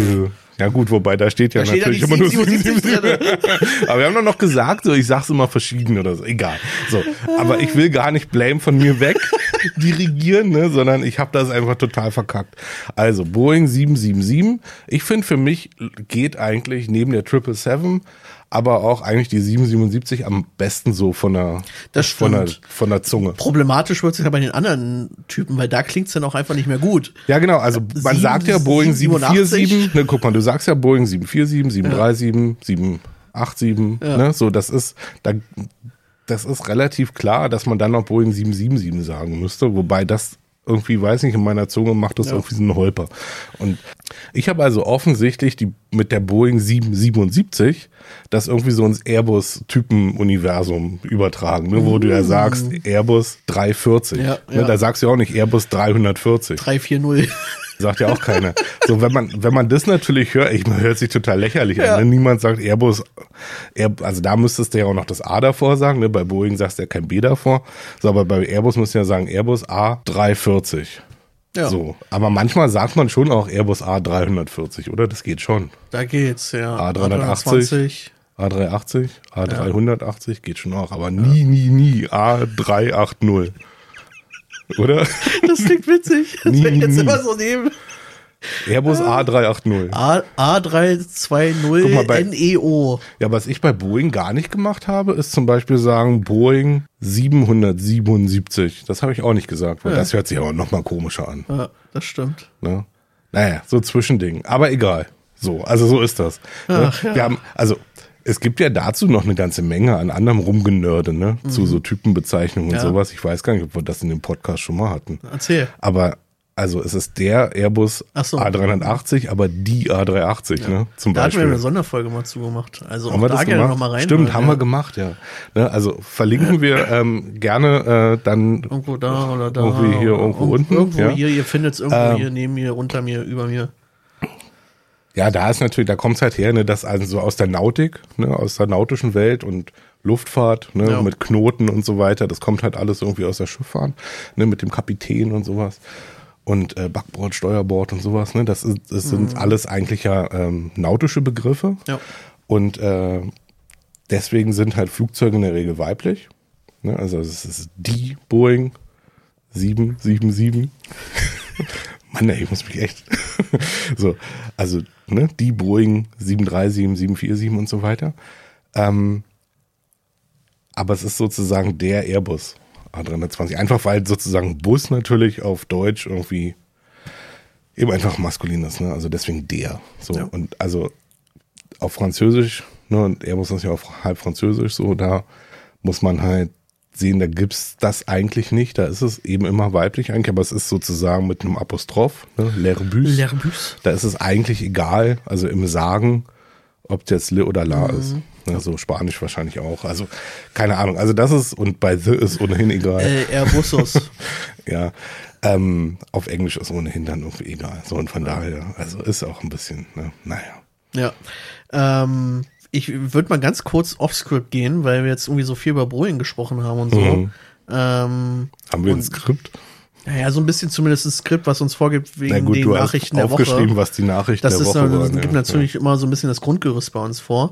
Ja gut, wobei da steht ja Da steht ja natürlich nicht immer nur sieben sieben sieben sieben. Aber wir haben doch noch gesagt, so ich sag's immer verschieden oder so. Egal. So, aber ich will gar nicht Blame von mir weg dirigieren, ne, sondern ich habe das einfach total verkackt. Also Boeing sieben sieben sieben. Ich finde für mich geht eigentlich neben der sieben sieben sieben aber auch eigentlich die sieben siebenundsiebzig am besten so von der Das von der stimmt. von der Zunge. problematisch wird es ja bei den anderen Typen, weil da klingt es dann auch einfach nicht mehr gut. Ja, genau, also man Sieben- sagt ja Boeing sieben vier sieben, siebenundachtzig. ne, guck mal, du sagst ja Boeing sieben vier sieben, sieben drei sieben, sieben acht sieben, Ja. ne, so, das ist, da, das ist relativ klar, dass man dann noch Boeing sieben sieben sieben sagen müsste, wobei das irgendwie, weiß nicht, in meiner Zunge macht das Ja. irgendwie so einen Holper. Und ich habe also offensichtlich die mit der Boeing sieben siebenundsiebzig das irgendwie so ins Airbus-Typen-Universum übertragen, ne, wo du ja sagst, Airbus dreihundertvierzig. Ja, ne, ja. Da sagst du auch nicht Airbus dreihundertvierzig. drei vier null. Sagt ja auch keiner. So, wenn man, wenn man das natürlich hört, ich man hört sich total lächerlich Ja. an. Ne? Niemand sagt Airbus, Air, also da müsstest du ja auch noch das A davor sagen, ne? Bei Boeing sagst du ja kein B davor. So, aber bei Airbus musst du ja sagen Airbus A dreihundertvierzig. Ja, So. Aber manchmal sagt man schon auch Airbus A dreihundertvierzig, oder? Das geht schon. da geht's, ja. A dreihundertachtzig. A dreihundertachtzig, A dreihundertachtzig geht schon auch, aber nie, nie, nie A dreihundertachtzig. Oder? Das klingt witzig. Das Nie, werde ich jetzt nie. immer so nehmen. Airbus A dreihundertachtzig. A, A drei zwei null Guck mal, bei- N E O. Ja, was ich bei Boeing gar nicht gemacht habe, ist zum Beispiel sagen Boeing siebenhundertsiebenundsiebzig. Das habe ich auch nicht gesagt, weil Ja. das hört sich aber noch mal komischer an. Ja, das stimmt. Ne? Naja, so Zwischending. Aber egal. So, also so ist das. Ach, ne? ja. Wir haben, also es gibt ja dazu noch eine ganze Menge an anderem Rumgenörde, ne? Zu so Typenbezeichnungen und Ja. sowas. Ich weiß gar nicht, ob wir das in dem Podcast schon mal hatten. Erzähl. Aber also es ist der Airbus Ach so. A dreihundertachtzig, aber die A dreihundertachtzig, ne? Zum Da hatten wir Beispiel. eine Sonderfolge mal zugemacht. Also Haben auch wir da das gerne gemacht? noch mal rein. Stimmt, haben ja. wir gemacht, ja. Ne, also verlinken wir ähm, gerne äh, dann Irgendwo da oder da. Irgendwie hier, oder irgendwo irg- unten, Irgendwo ja. hier, ihr findet es irgendwo Ähm. hier, neben mir, unter mir, über mir. ja, da ist natürlich, da kommt's halt her, ne, das also so aus der Nautik, ne, aus der nautischen Welt und Luftfahrt, ne, Ja. mit Knoten und so weiter. Das kommt halt alles irgendwie aus der Schifffahrt, ne, mit dem Kapitän und sowas. Und äh, Backbord, Steuerbord und sowas, ne, das, ist, das sind alles eigentlich ja ähm, nautische Begriffe. Ja. Und äh, deswegen sind halt Flugzeuge in der Regel weiblich. Ne, also es ist die Boeing sieben sieben sieben. Mann, ey, ich muss mich echt. so, also ne, die Boeing sieben drei sieben, sieben vier sieben und so weiter. Ähm, aber es ist sozusagen der Airbus A dreihundertzwanzig. Einfach weil sozusagen Bus natürlich auf Deutsch irgendwie eben einfach maskulin ist. Ne? Also deswegen der. So, Ja. und also auf Französisch, ne, und Airbus ist ja auch halb Französisch, so, da muss man halt sehen, da gibt's das eigentlich nicht. Da ist es eben immer weiblich eigentlich, aber es ist sozusagen mit einem Apostroph, ne? L'Airbus. L'Airbus. Da ist es eigentlich egal, also im Sagen, ob es jetzt Le oder La mhm. ist. Ne? So Spanisch wahrscheinlich auch. Also keine Ahnung. Also das ist, und bei The ist ohnehin egal. Äh, Airbusos. Ja. Ähm, auf Englisch ist ohnehin dann irgendwie egal. So, und von daher, also ist auch ein bisschen, ne? Naja. Ja. Ähm, ich würde mal ganz kurz off-Script gehen, weil wir jetzt irgendwie so viel über Boeing gesprochen haben und so. Mhm. Ähm, haben wir und, ein Skript? Naja, so ein bisschen zumindest ein Skript, was uns vorgibt wegen gut, den Nachrichten der Woche. Aufgeschrieben, was die Nachrichten das der ist, Woche Das waren. gibt ja. natürlich ja. immer so ein bisschen das Grundgerüst bei uns vor.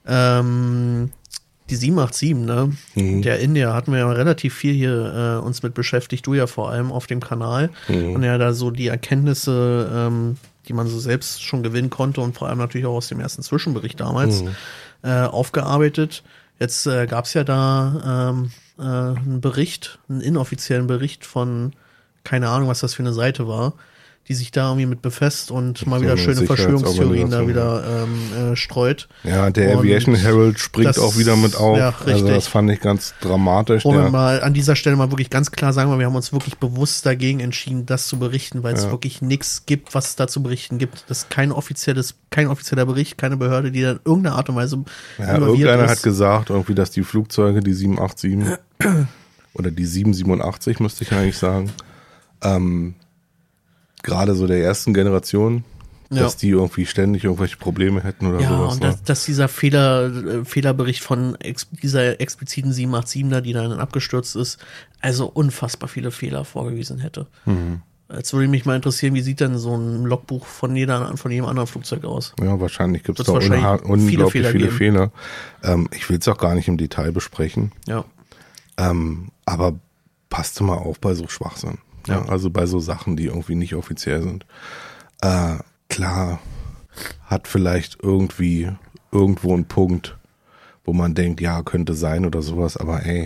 Ähm, die sieben acht sieben, ne? Mhm. Der India hatten wir ja relativ viel hier äh, uns mit beschäftigt, du ja vor allem auf dem Kanal. Mhm. Und ja, da so die Erkenntnisse, ähm, die man so selbst schon gewinnen konnte und vor allem natürlich auch aus dem ersten Zwischenbericht damals mhm. äh, aufgearbeitet. Jetzt äh, gab es ja da ähm, äh, einen Bericht, einen inoffiziellen Bericht von, keine Ahnung, was das für eine Seite war, die sich da irgendwie mit befasst und mal wieder schöne Verschwörungstheorien da wieder ähm, äh, streut. Ja, der und Aviation Herald springt das, auch wieder mit auf. Ja, richtig. Also das fand ich ganz dramatisch. Wollen wir mal an dieser Stelle mal wirklich ganz klar sagen, weil wir haben uns wirklich bewusst dagegen entschieden, das zu berichten, weil es ja. wirklich nichts gibt, was es da zu berichten gibt. Das ist kein offizielles, kein offizieller Bericht, keine Behörde, die da in irgendeiner Art und Weise ja, irgendeiner ist. Hat gesagt, irgendwie, dass die Flugzeuge, die sieben acht sieben oder die sieben siebenundachtzig, müsste ich eigentlich sagen, ähm, gerade so der ersten Generation, ja. dass die irgendwie ständig irgendwelche Probleme hätten oder ja, sowas. Ja, und dass, dass dieser Fehler, äh, Fehlerbericht von ex, dieser expliziten sieben acht siebener, die dann abgestürzt ist, also unfassbar viele Fehler vorgewiesen hätte. Mhm. Jetzt würde mich mal interessieren, wie sieht denn so ein Logbuch von, jeder, von jedem anderen Flugzeug aus? Ja, wahrscheinlich gibt es da unha- unglaublich viele Fehler. Viele Fehler. Ähm, ich will es auch gar nicht im Detail besprechen. Ja. Ähm, aber passt mal auf bei so Schwachsinn. Ja, also bei so Sachen, die irgendwie nicht offiziell sind. Äh, klar, hat vielleicht irgendwie irgendwo einen Punkt, wo man denkt, ja, könnte sein oder sowas, aber ey,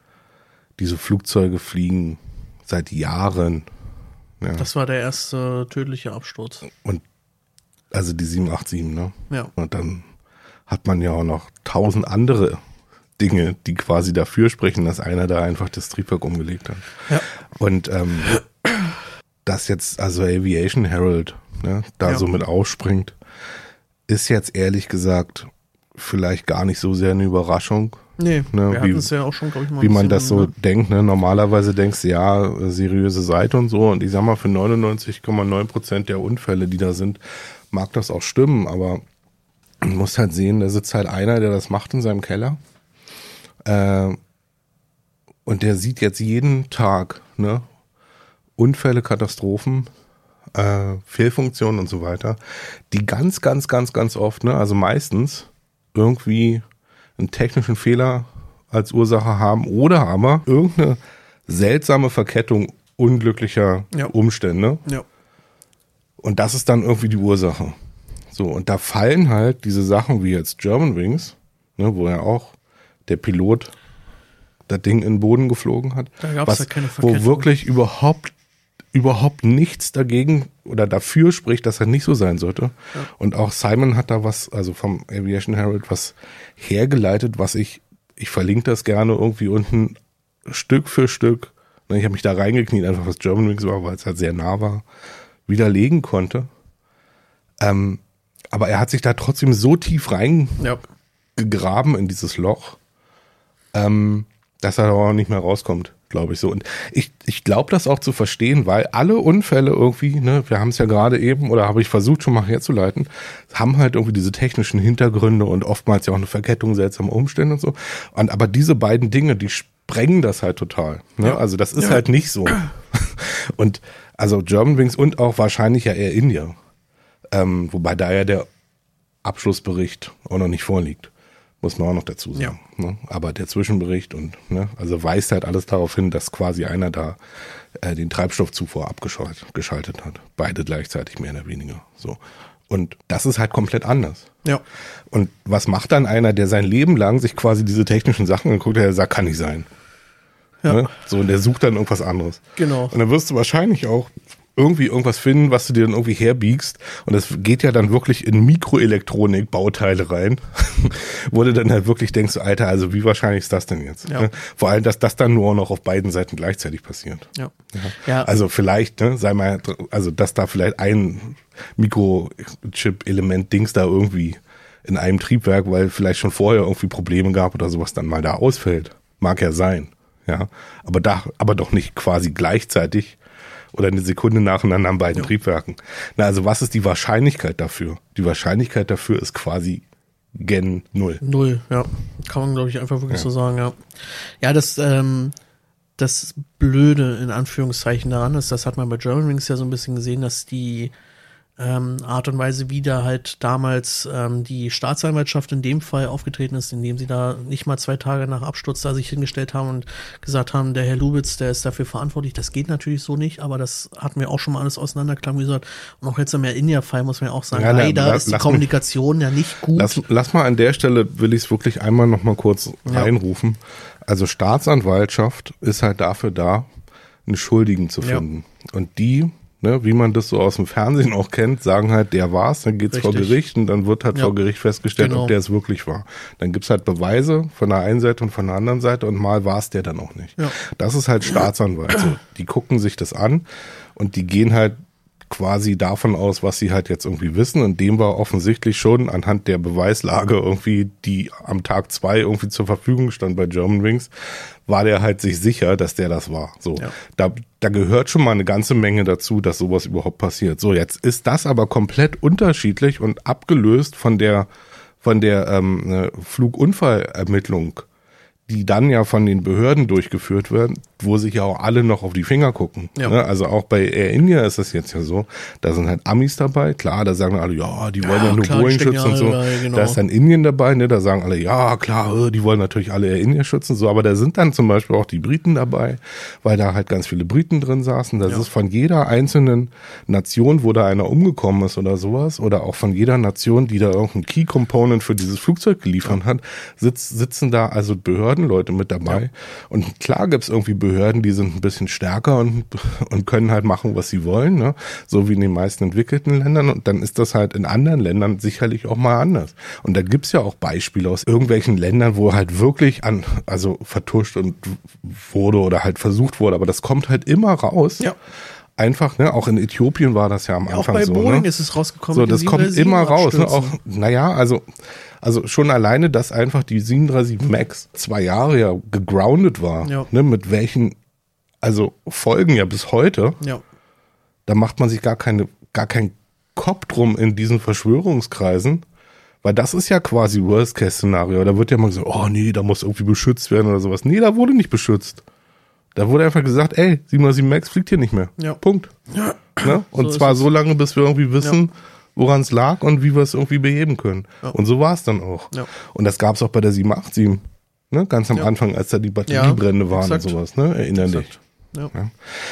diese Flugzeuge fliegen seit Jahren. Ja. Das war der erste tödliche Absturz. Und also die sieben acht sieben, ne? Ja. Und dann hat man ja auch noch tausend andere Dinge, die quasi dafür sprechen, dass einer da einfach das Triebwerk umgelegt hat. Ja. Und ähm, dass jetzt also Aviation Herald ne, da ja. so mit ausspringt, ist jetzt ehrlich gesagt vielleicht gar nicht so sehr eine Überraschung. Nee, ne, wir wie, hatten es ja auch schon, glaube ich, mal wie man das so ne? denkt. Ne? Normalerweise denkst du, ja, seriöse Seite und so. Und ich sag mal, für neunundneunzig Komma neun Prozent der Unfälle, die da sind, mag das auch stimmen. Aber man muss halt sehen, da sitzt halt einer, der das macht in seinem Keller. Äh, und der sieht jetzt jeden Tag ne, Unfälle, Katastrophen, äh, Fehlfunktionen und so weiter, die ganz, ganz, ganz, ganz oft, ne, also meistens irgendwie einen technischen Fehler als Ursache haben oder aber irgendeine seltsame Verkettung unglücklicher ja. Umstände. Ja. Und das ist dann irgendwie die Ursache. So, und da fallen halt diese Sachen wie jetzt Germanwings, ne, wo ja auch der Pilot das Ding in den Boden geflogen hat. Da gab's was, ja keine Verkettung. Wo wirklich überhaupt, überhaupt nichts dagegen oder dafür spricht, dass er nicht so sein sollte. Ja. Und auch Simon hat da was, also vom Aviation Herald, was hergeleitet, was ich, ich verlinke das gerne irgendwie unten Stück für Stück. Ich habe mich da reingekniet, einfach was Germanwings war, weil es halt sehr nah war, widerlegen konnte. Ähm, aber er hat sich da trotzdem so tief reingegraben ja. in dieses Loch, ähm, dass er da auch nicht mehr rauskommt, glaube ich so. Und ich, ich glaube das auch zu verstehen, weil alle Unfälle irgendwie, ne, wir haben es ja gerade eben, oder habe ich versucht schon mal herzuleiten, haben halt irgendwie diese technischen Hintergründe und oftmals ja auch eine Verkettung seltsamer Umstände und so. Und aber diese beiden Dinge, die sprengen das halt total. Ne? Ja. Also das ist ja. halt nicht so. Und also Germanwings und auch wahrscheinlich ja eher India. Ähm, wobei da ja der Abschlussbericht auch noch nicht vorliegt. Muss man auch noch dazu sagen. Ja. Ne? Aber der Zwischenbericht und ne, also weist halt alles darauf hin, dass quasi einer da äh, den Treibstoffzufuhr abgeschaltet hat. Beide gleichzeitig mehr oder weniger. So. Und das ist halt komplett anders. Ja. Und was macht dann einer, der sein Leben lang sich quasi diese technischen Sachen anguckt, der sagt, kann nicht sein. Ja. Ne? So, und der sucht dann irgendwas anderes. Genau. Und dann wirst du wahrscheinlich auch irgendwie irgendwas finden, was du dir dann irgendwie herbiegst. Und das geht ja dann wirklich in Mikroelektronik-Bauteile rein, wo du dann halt wirklich denkst, Alter, also wie wahrscheinlich ist das denn jetzt? Ja. Ne? Vor allem, dass das dann nur noch auf beiden Seiten gleichzeitig passiert. Ja. Ja. Ja. Also vielleicht, ne, sei mal, also dass da vielleicht ein Mikrochip-Element-Dings da irgendwie in einem Triebwerk, weil vielleicht schon vorher irgendwie Probleme gab oder sowas, dann mal da ausfällt. Mag ja sein. Ja. Aber da, aber doch nicht quasi gleichzeitig oder eine Sekunde nacheinander an beiden ja. Triebwerken. Na, also was ist die Wahrscheinlichkeit dafür? Die Wahrscheinlichkeit dafür ist quasi gen null. Null, ja. Kann man, glaube ich, einfach wirklich ja. so sagen, ja. Ja, das, ähm, das Blöde in Anführungszeichen daran ist, das hat man bei Germanwings ja so ein bisschen gesehen, dass die ähm, Art und Weise, wie da halt damals ähm, die Staatsanwaltschaft in dem Fall aufgetreten ist, indem sie da nicht mal zwei Tage nach Absturz da sich hingestellt haben und gesagt haben, der Herr Lubitz, der ist dafür verantwortlich. Das geht natürlich so nicht, aber das hatten wir auch schon mal alles auseinanderklamüsert. Und auch jetzt im Air India-Fall muss man ja auch sagen, ja, leider la, ist die Kommunikation mich, ja nicht gut. Lass, lass mal an der Stelle, will ich es wirklich einmal noch mal kurz ja. reinrufen. Also Staatsanwaltschaft ist halt dafür da, einen Schuldigen zu finden. Ja. Und die, ne, wie man das so aus dem Fernsehen auch kennt, sagen halt, der war's, dann geht's Richtig. vor Gericht und dann wird halt ja. vor Gericht festgestellt, genau. ob der es wirklich war. Dann gibt's halt Beweise von der einen Seite und von der anderen Seite und mal war's der dann auch nicht. Ja. Das ist halt Staatsanwalt. So, die gucken sich das an und die gehen halt quasi davon aus, was sie halt jetzt irgendwie wissen, und dem war offensichtlich schon anhand der Beweislage irgendwie, die am Tag zwei irgendwie zur Verfügung stand bei Germanwings, war der halt sich sicher, dass der das war. So, ja. da, da gehört schon mal eine ganze Menge dazu, dass sowas überhaupt passiert. So, jetzt ist das aber komplett unterschiedlich und abgelöst von der von der ähm, Flugunfallermittlung, die dann ja von den Behörden durchgeführt werden, wo sich ja auch alle noch auf die Finger gucken. Ja. Ne? Also auch bei Air India ist das jetzt ja so, da sind halt Amis dabei, klar, da sagen alle, ja, die wollen ja, ja nur klar, Boeing schützen und so. Da, genau. Da ist dann Indien dabei, ne? Da sagen alle, ja, klar, die wollen natürlich alle Air India schützen, so, aber da sind dann zum Beispiel auch die Briten dabei, weil da halt ganz viele Briten drin saßen. Das ja. ist von jeder einzelnen Nation, wo da einer umgekommen ist oder sowas, oder auch von jeder Nation, die da irgendein Key Component für dieses Flugzeug geliefert ja. hat, sitz, sitzen da also Behörden Leute mit dabei. Ja. Und klar gibt's irgendwie Behörden, die sind ein bisschen stärker und, und können halt machen, was sie wollen, ne? So wie in den meisten entwickelten Ländern. Und dann ist das halt in anderen Ländern sicherlich auch mal anders. Und da gibt's ja auch Beispiele aus irgendwelchen Ländern, wo halt wirklich an, also vertuscht und wurde oder halt versucht wurde. Aber das kommt halt immer raus. Ja. Einfach, ne, auch in Äthiopien war das ja am Anfang so. Auch bei Boeing ne? ist es rausgekommen. So, das kommt immer raus, ne? Auch, naja, also, also schon alleine, dass einfach die sieben drei sieben Max zwei Jahre ja gegroundet war, ja. ne, mit welchen, also Folgen ja bis heute, ja. da macht man sich gar keine, gar keinen Kopf drum in diesen Verschwörungskreisen, weil das ist ja quasi Worst-Case-Szenario. Da wird ja mal gesagt, oh nee, da muss irgendwie beschützt werden oder sowas. Nee, da wurde nicht beschützt. Da wurde einfach gesagt, ey, sieben drei sieben Max fliegt hier nicht mehr. Ja. Punkt. Ja. Ne? Und so zwar so lange, bis wir irgendwie wissen, ja. woran es lag und wie wir es irgendwie beheben können. Ja. Und so war es dann auch. Ja. Und das gab es auch bei der sieben acht sieben. Ne? Ganz am ja. Anfang, als da die Batteriebrände ja, waren exakt. und sowas. Ne? Erinner dich. Ja. Ja.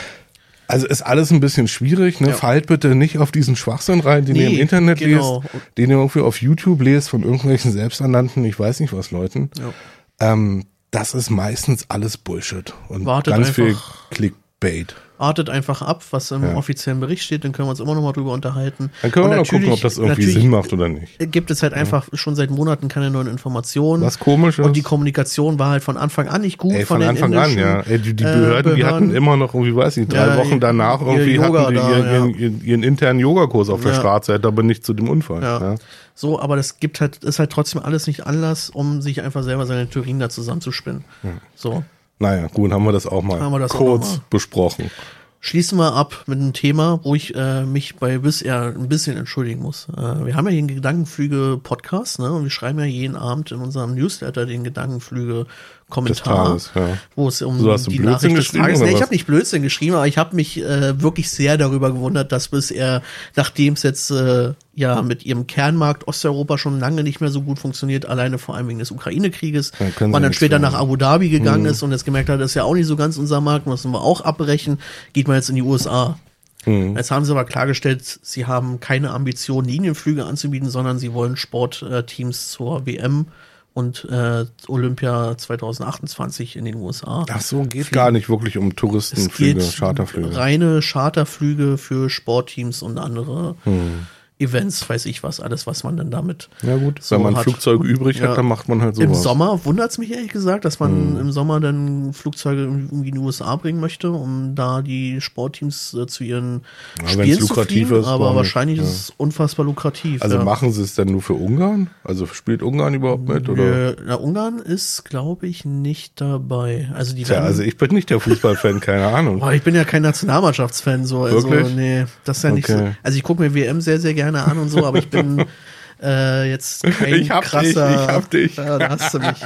Also ist alles ein bisschen schwierig. Ne? Ja. Fallt bitte nicht auf diesen Schwachsinn rein, den nee, ihr im Internet genau. lest, den ihr irgendwie auf YouTube lest von irgendwelchen selbsternannten, ich weiß nicht was, Leuten. Ja. Ähm, Das ist meistens alles Bullshit und Wartet ganz viel Clickbait. Wartet einfach ab, was im ja. offiziellen Bericht steht, dann können wir uns immer noch mal drüber unterhalten. Dann können wir noch gucken, ob das irgendwie Sinn macht oder nicht. Gibt es halt ja. einfach schon seit Monaten keine neuen Informationen. Was komisch ist. Und die Kommunikation war halt von Anfang an nicht gut. Ey, von, von den Anfang an, ja. Ey, die, die Behörden, äh, Behörden, die hatten immer noch irgendwie, weiß ich, drei ja, Wochen danach irgendwie hatten die da, ihren, ja. ihren, ihren internen Yogakurs auf der ja. Startseite, aber nicht zu dem Unfall. Ja. Ja. So, aber das gibt halt, ist halt trotzdem alles nicht Anlass, um sich einfach selber seine Theorien da zusammenzuspinnen. Ja. So. Naja, gut, haben wir das auch mal das kurz auch mal. besprochen. Schließen wir ab mit einem Thema, wo ich äh, mich bei Wizz Air ein bisschen entschuldigen muss. Äh, wir haben ja hier einen Gedankenflüge-Podcast, ne? Und wir schreiben ja jeden Abend in unserem Newsletter den Gedankenflüge-Kommentar, Tages, ja. wo es um so die Nachricht des Tages geht. Nee, ich habe nicht Blödsinn geschrieben, aber ich habe mich äh, wirklich sehr darüber gewundert, dass Wizz Air, nachdem es jetzt äh, ja mit ihrem Kernmarkt Osteuropa schon lange nicht mehr so gut funktioniert, alleine vor allem wegen des Ukraine-Krieges, ja, man dann später nach Abu Dhabi gegangen mhm. ist und jetzt gemerkt hat, das ist ja auch nicht so ganz unser Markt, müssen wir auch abbrechen, geht man jetzt in die U S A. Mhm. Jetzt haben sie aber klargestellt, sie haben keine Ambition, Linienflüge anzubieten, sondern sie wollen Sportteams zur W M und äh, Olympia zwanzig achtundzwanzig in den U S A. Ach so, geht gar nicht wirklich um Touristenflüge, es geht Charterflüge. Reine Charterflüge für Sportteams und andere Hm. Events, weiß ich was, alles, was man dann damit Ja gut, so wenn man hat. Flugzeuge übrig Ja. hat, dann macht man halt sowas. Im Sommer wundert es mich ehrlich gesagt, dass man Hm. im Sommer dann Flugzeuge irgendwie in die U S A bringen möchte, um da die Sportteams äh, zu ihren Ja, wenn's Spielen zu lukrativ fliegen, ist, aber warum wahrscheinlich nicht? ist es unfassbar lukrativ. Also ja. machen sie es dann nur für Ungarn? Also spielt Ungarn überhaupt mit? Oder? Äh, na, Ungarn ist, glaube ich, nicht dabei. Also die Tja, werden, also ich bin nicht der Fußballfan, keine Ahnung. Boah, ich bin ja kein Nationalmannschaftsfan, so. Also, Wirklich? nee, das ist ja nicht so. Okay. Also ich gucke mir W M sehr, sehr gerne an und so, aber ich bin äh, jetzt kein Ich hab krasser. dich, ich hab dich. Ja, da hast du mich.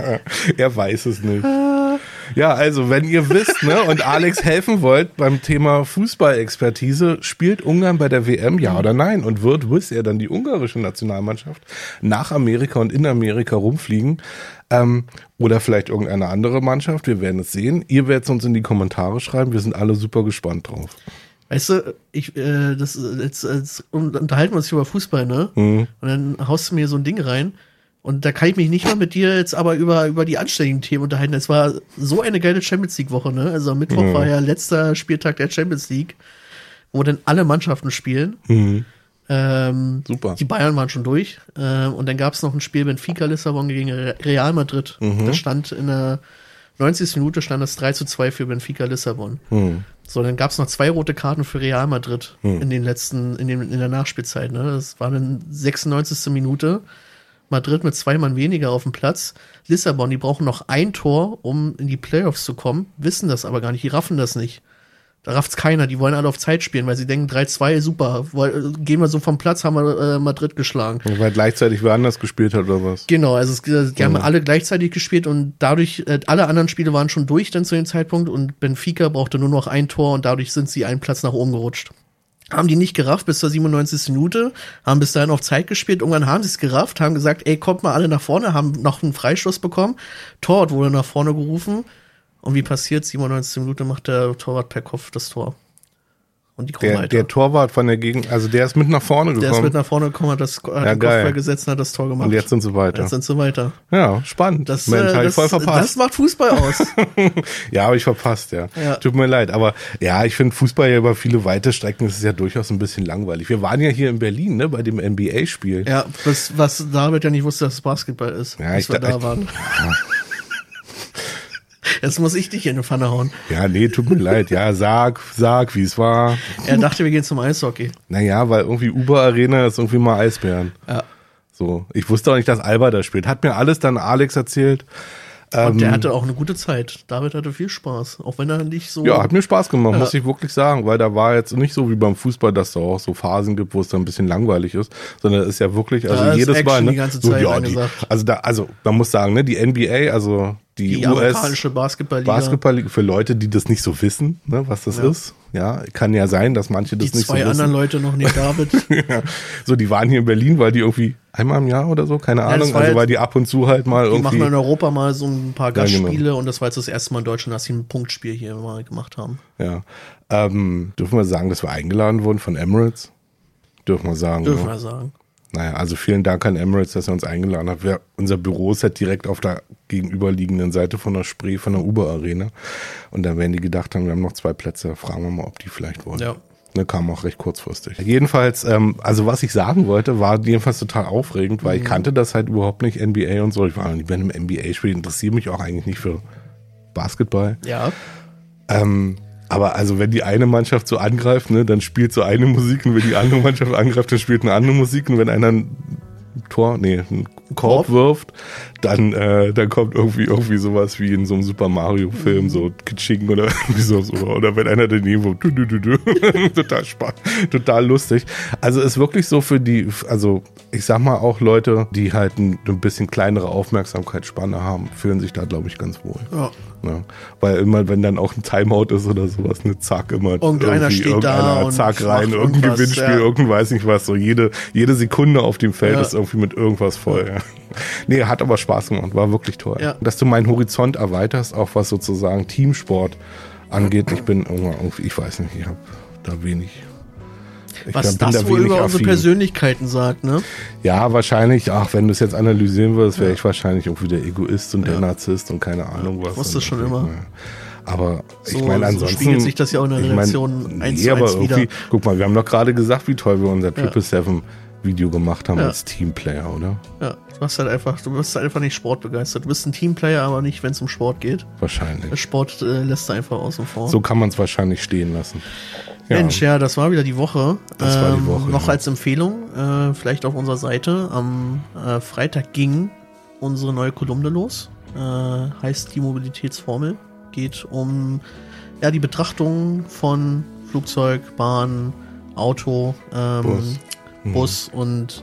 Er weiß es nicht. Ja, also wenn ihr wisst, ne, und Alex helfen wollt beim Thema Fußballexpertise, spielt Ungarn bei der W M, ja oder nein? Und wird, wisst ihr, dann die ungarische Nationalmannschaft nach Amerika und in Amerika rumfliegen? Ähm, oder vielleicht irgendeine andere Mannschaft, wir werden es sehen. Ihr werdet es uns in die Kommentare schreiben, wir sind alle super gespannt drauf. Weißt du, ich, äh, das, jetzt, jetzt unterhalten wir uns über Fußball, ne? Mhm. Und dann haust du mir so ein Ding rein. Und da kann ich mich nicht mal mit dir jetzt aber über, über die anständigen Themen unterhalten. Es war so eine geile Champions League-Woche, ne? Also am Mittwoch Mhm. war ja letzter Spieltag der Champions League, wo dann alle Mannschaften spielen. Mhm. Ähm, Super. Die Bayern waren schon durch. Ähm, und dann gab es noch ein Spiel Benfica Lissabon gegen Re- Real Madrid. Mhm. Das stand in der neunzigsten Minute stand das drei zu zwei für Benfica Lissabon. Mhm. So, dann gab es noch zwei rote Karten für Real Madrid Hm. in den letzten, in, den, in der Nachspielzeit. Ne? Das war dann sechsundneunzigste Minute. Madrid mit zwei Mann weniger auf dem Platz. Lissabon, die brauchen noch ein Tor, um in die Playoffs zu kommen, wissen das aber gar nicht, die raffen das nicht. Da rafft's keiner, die wollen alle auf Zeit spielen, weil sie denken, drei zwei, super, woll- gehen wir so vom Platz, haben wir äh, Madrid geschlagen. Weil gleichzeitig wer anders gespielt hat oder was? Genau, also es, die haben Mhm. alle gleichzeitig gespielt und dadurch, äh, alle anderen Spiele waren schon durch dann zu dem Zeitpunkt und Benfica brauchte nur noch ein Tor und dadurch sind sie einen Platz nach oben gerutscht. Haben die nicht gerafft bis zur siebenundneunzigsten Minute, haben bis dahin auf Zeit gespielt, irgendwann haben sie es gerafft, haben gesagt, ey, kommt mal alle nach vorne, haben noch einen Freistoß bekommen, Torwart wurde nach vorne gerufen und wie passiert, siebenundneunzigste Minute macht der Torwart per Kopf das Tor. Und die kommen Der, weiter. der Torwart von der Gegend, also der ist mit nach vorne gekommen. Der ist mit nach vorne gekommen, hat das hat Ja, den geil. Kopfball gesetzt und hat das Tor gemacht. Und jetzt sind sie weiter. Jetzt sind sie weiter. Ja, spannend. Das, Mensch, äh, hab ich das, voll verpasst. das macht Fußball aus. Ja, habe ich verpasst, ja. Ja. Tut mir leid. Aber ja, ich finde Fußball ja über viele weite Strecken, das ist ja durchaus ein bisschen langweilig. Wir waren ja hier in Berlin, ne, bei dem N B A-Spiel. Ja, was, was David ja nicht wusste, dass es Basketball ist, Ja, als ich wir da- da waren. Jetzt muss ich dich in die Pfanne hauen. Ja, nee, tut mir leid. Ja, sag, sag, wie es war. Er dachte, wir gehen zum Eishockey. Naja, weil irgendwie Uber Arena ist irgendwie mal Eisbären. Ja. So. Ich wusste auch nicht, dass Alba da spielt. Hat mir alles dann Alex erzählt. Und der hatte auch eine gute Zeit. David hatte viel Spaß. Auch wenn er nicht so. Ja, hat mir Spaß gemacht, Ja. muss ich wirklich sagen, weil da war jetzt nicht so wie beim Fußball, dass da auch so Phasen gibt, wo es dann ein bisschen langweilig ist, sondern es ist ja wirklich, also Da ist jedes Action Mal, ne, die ganze so, Zeit ja, die, angesagt. also da, also man muss sagen, ne, die N B A, also die, die U S amerikanische Basketballliga. Basketballliga für Leute, die das nicht so wissen, ne, was das Ja. ist. Ja, kann ja sein, dass manche das Die nicht so zwei wissen. anderen Leute noch neben David. Ja. So, die waren hier in Berlin, weil die irgendwie einmal im Jahr oder so, keine das Ahnung, war also jetzt- weil die ab und zu halt mal Die irgendwie. machen in Europa mal so ein paar Ja, genau. Gastspiele und das war jetzt das erste Mal in Deutschland, dass sie ein Punktspiel hier mal gemacht haben. Ja. Ähm, dürfen wir sagen, dass wir eingeladen wurden von Emirates? Dürfen wir sagen. Dürfen ne? wir sagen. Naja, also vielen Dank an Emirates, dass er uns eingeladen hat. Wir, unser Büro ist halt direkt auf der gegenüberliegenden Seite von der Spree, von der Uber Arena. Und dann werden die gedacht haben, wir haben noch zwei Plätze, fragen wir mal, ob die vielleicht wollen. Ja. Ne, kam auch recht kurzfristig. Jedenfalls, ähm, also was ich sagen wollte, war jedenfalls total aufregend, weil ich kannte das halt überhaupt nicht, N B A und so. Ich war nie bei einem N B A-Spiel, interessiere mich auch eigentlich nicht für Basketball. Ja. Ähm, aber also wenn die eine Mannschaft so angreift, ne, dann spielt so eine Musik und wenn die andere Mannschaft angreift, dann spielt eine andere Musik und wenn einer ein Tor, nee, einen Korb Korb? wirft, dann, äh, dann kommt irgendwie irgendwie sowas wie in so einem Super Mario Film, so Kitsching oder irgendwie so, so. Oder wenn einer daneben wo, du, du, du, du. Total spannend, total lustig. Also ist wirklich so für die, also ich sag mal auch Leute, die halt ein, ein bisschen kleinere Aufmerksamkeitsspanne haben, fühlen sich da, glaube ich, ganz wohl. Ja. Ja, weil immer, wenn dann auch ein Timeout ist oder sowas, ne, zack, immer Irgendeiner irgendwie, steht irgendeiner, da und zack, rein, macht irgendein irgendwas, Gewinnspiel, ja. irgendein weiß nicht was, so jede, jede Sekunde auf dem Feld Ja. ist irgendwie mit irgendwas voll, ja. Nee, hat aber Spaß gemacht, war wirklich toll. Ja. Dass du meinen Horizont erweiterst, auch was sozusagen Teamsport angeht, ich bin irgendwann irgendwie, ich weiß nicht, ich habe da wenig, Ich Was bin das da wohl wenig über unsere affin. Persönlichkeiten sagt, ne? Ja, wahrscheinlich, ach, wenn du es jetzt analysieren würdest, wäre Ja. ich wahrscheinlich irgendwie der Egoist und der Ja. Narzisst und keine Ahnung was. wusste Und schon irgendwie, immer. ja. Aber So- ich meine, so ansonsten. spiegelt sich das ja auch in der ich mein, Redaktion eins nee, zu aber eins wieder. irgendwie, guck mal, wir haben doch gerade gesagt, wie toll wir unser Triple Seven Video gemacht haben Ja. als Teamplayer, oder? Ja, du hast halt einfach, du bist halt einfach nicht sportbegeistert. Du bist ein Teamplayer, aber nicht, wenn es um Sport geht. Wahrscheinlich. Sport äh, lässt du einfach außen vor. So kann man es wahrscheinlich stehen lassen. Ja. Mensch, ja, das war wieder die Woche. Das war die Woche, Noch ja. als Empfehlung, äh, vielleicht auf unserer Seite. Am äh, Freitag ging unsere neue Kolumne los. Äh, heißt die Mobilitätsformel. Geht um ja, die Betrachtung von Flugzeug, Bahn, Auto, ähm, Bus. Bus, Mhm. und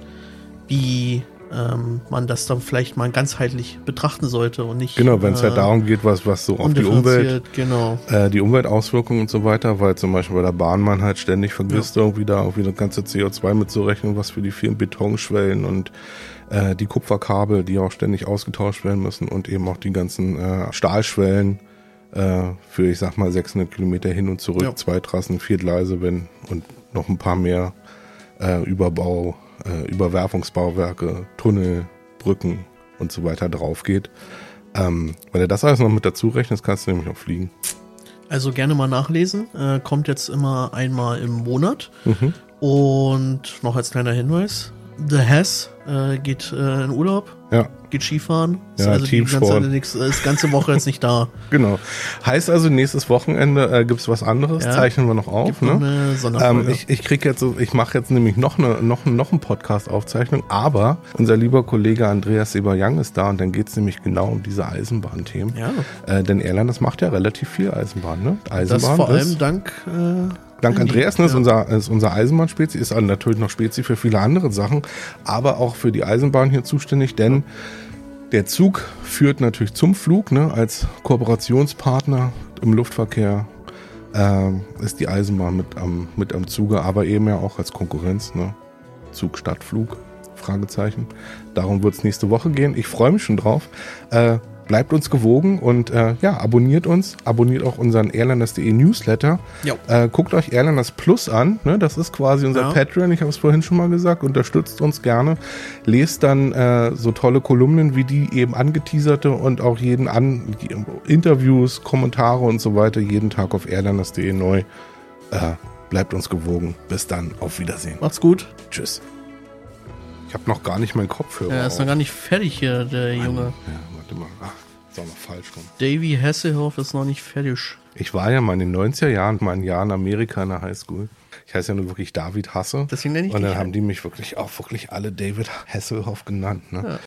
wie ähm, man das dann vielleicht mal ganzheitlich betrachten sollte und nicht Genau, wenn es äh, ja darum geht, was, was so auf die Umwelt, undifferenziert, genau. äh, die Umweltauswirkungen und so weiter, weil zum Beispiel bei der Bahn man halt ständig vergisst, irgendwie da irgendwie das ganze C O zwei mitzurechnen, was für die vielen Betonschwellen und äh, die Kupferkabel, die auch ständig ausgetauscht werden müssen und eben auch die ganzen äh, Stahlschwellen äh, für, ich sag mal, sechshundert Kilometer hin und zurück, Ja. zwei Trassen, vier Gleise, wenn und noch ein paar mehr äh, Überbau, äh, Überwerfungsbauwerke, Tunnel, Brücken und so weiter drauf geht. Ähm, wenn du das alles noch mit dazu rechnest, kannst du nämlich auch fliegen. Also gerne mal nachlesen. Äh, kommt jetzt immer einmal im Monat. Mhm. Und noch als kleiner Hinweis: The Hess äh, geht äh, in Urlaub, Ja, geht Skifahren. Ist Ja, also die Teamsport. ganze, nix, ist ganze Woche jetzt nicht da. genau. Heißt also, nächstes Wochenende äh, gibt's was anderes, Ja. zeichnen wir noch auf. Gibt noch Ne? eine Sonderfolge. Ähm, ich ich krieg jetzt so, ich mache jetzt nämlich noch eine noch, noch eine Podcast-Aufzeichnung, aber unser lieber Kollege Andreas Seberjang ist da und dann geht's nämlich genau um diese Eisenbahnthemen. ja, Äh, denn Erland, das macht ja relativ viel Eisenbahn, ne? das Eisenbahn vor allem ist, dank äh, dank Andy. Andreas, ne, ist Ja. unser, ist unser Eisenbahnspezi, ist also natürlich noch Spezi für viele andere Sachen, aber auch für die Eisenbahn hier zuständig, denn der Zug führt natürlich zum Flug, ne, als Kooperationspartner im Luftverkehr ähm, ist die Eisenbahn mit am, mit am Zuge, aber eben ja auch als Konkurrenz, ne? Zug statt Flug, Fragezeichen. Darum wird es nächste Woche gehen. Ich freue mich schon drauf. Äh, bleibt uns gewogen und äh, ja, abonniert uns, abonniert auch unseren airlanders punkt de Newsletter. Ja. Äh, guckt euch Airlanders Plus an, ne? Das ist quasi unser Ja. Patreon, ich habe es vorhin schon mal gesagt, unterstützt uns gerne. Lest dann äh, so tolle Kolumnen wie die eben angeteaserte und auch jeden an die Interviews, Kommentare und so weiter jeden Tag auf airlanders punkt de neu. Äh, bleibt uns gewogen. Bis dann, auf Wiedersehen. Macht's gut. Tschüss. Ich habe noch gar nicht meinen Kopfhörer. Er ist noch auf. gar nicht fertig hier, der Junge. Ja, warte mal. Ach, ist auch noch falsch rum. Davy Hasselhoff ist noch nicht fertig. Ich war ja mal in den neunziger Jahren, mal ein Jahr in Amerika in der Highschool. Ich heiße ja nur wirklich David Hasse. Deswegen nenne ich Und dann dich haben die mich wirklich auch wirklich alle David Hasselhoff genannt. Ne? Ja.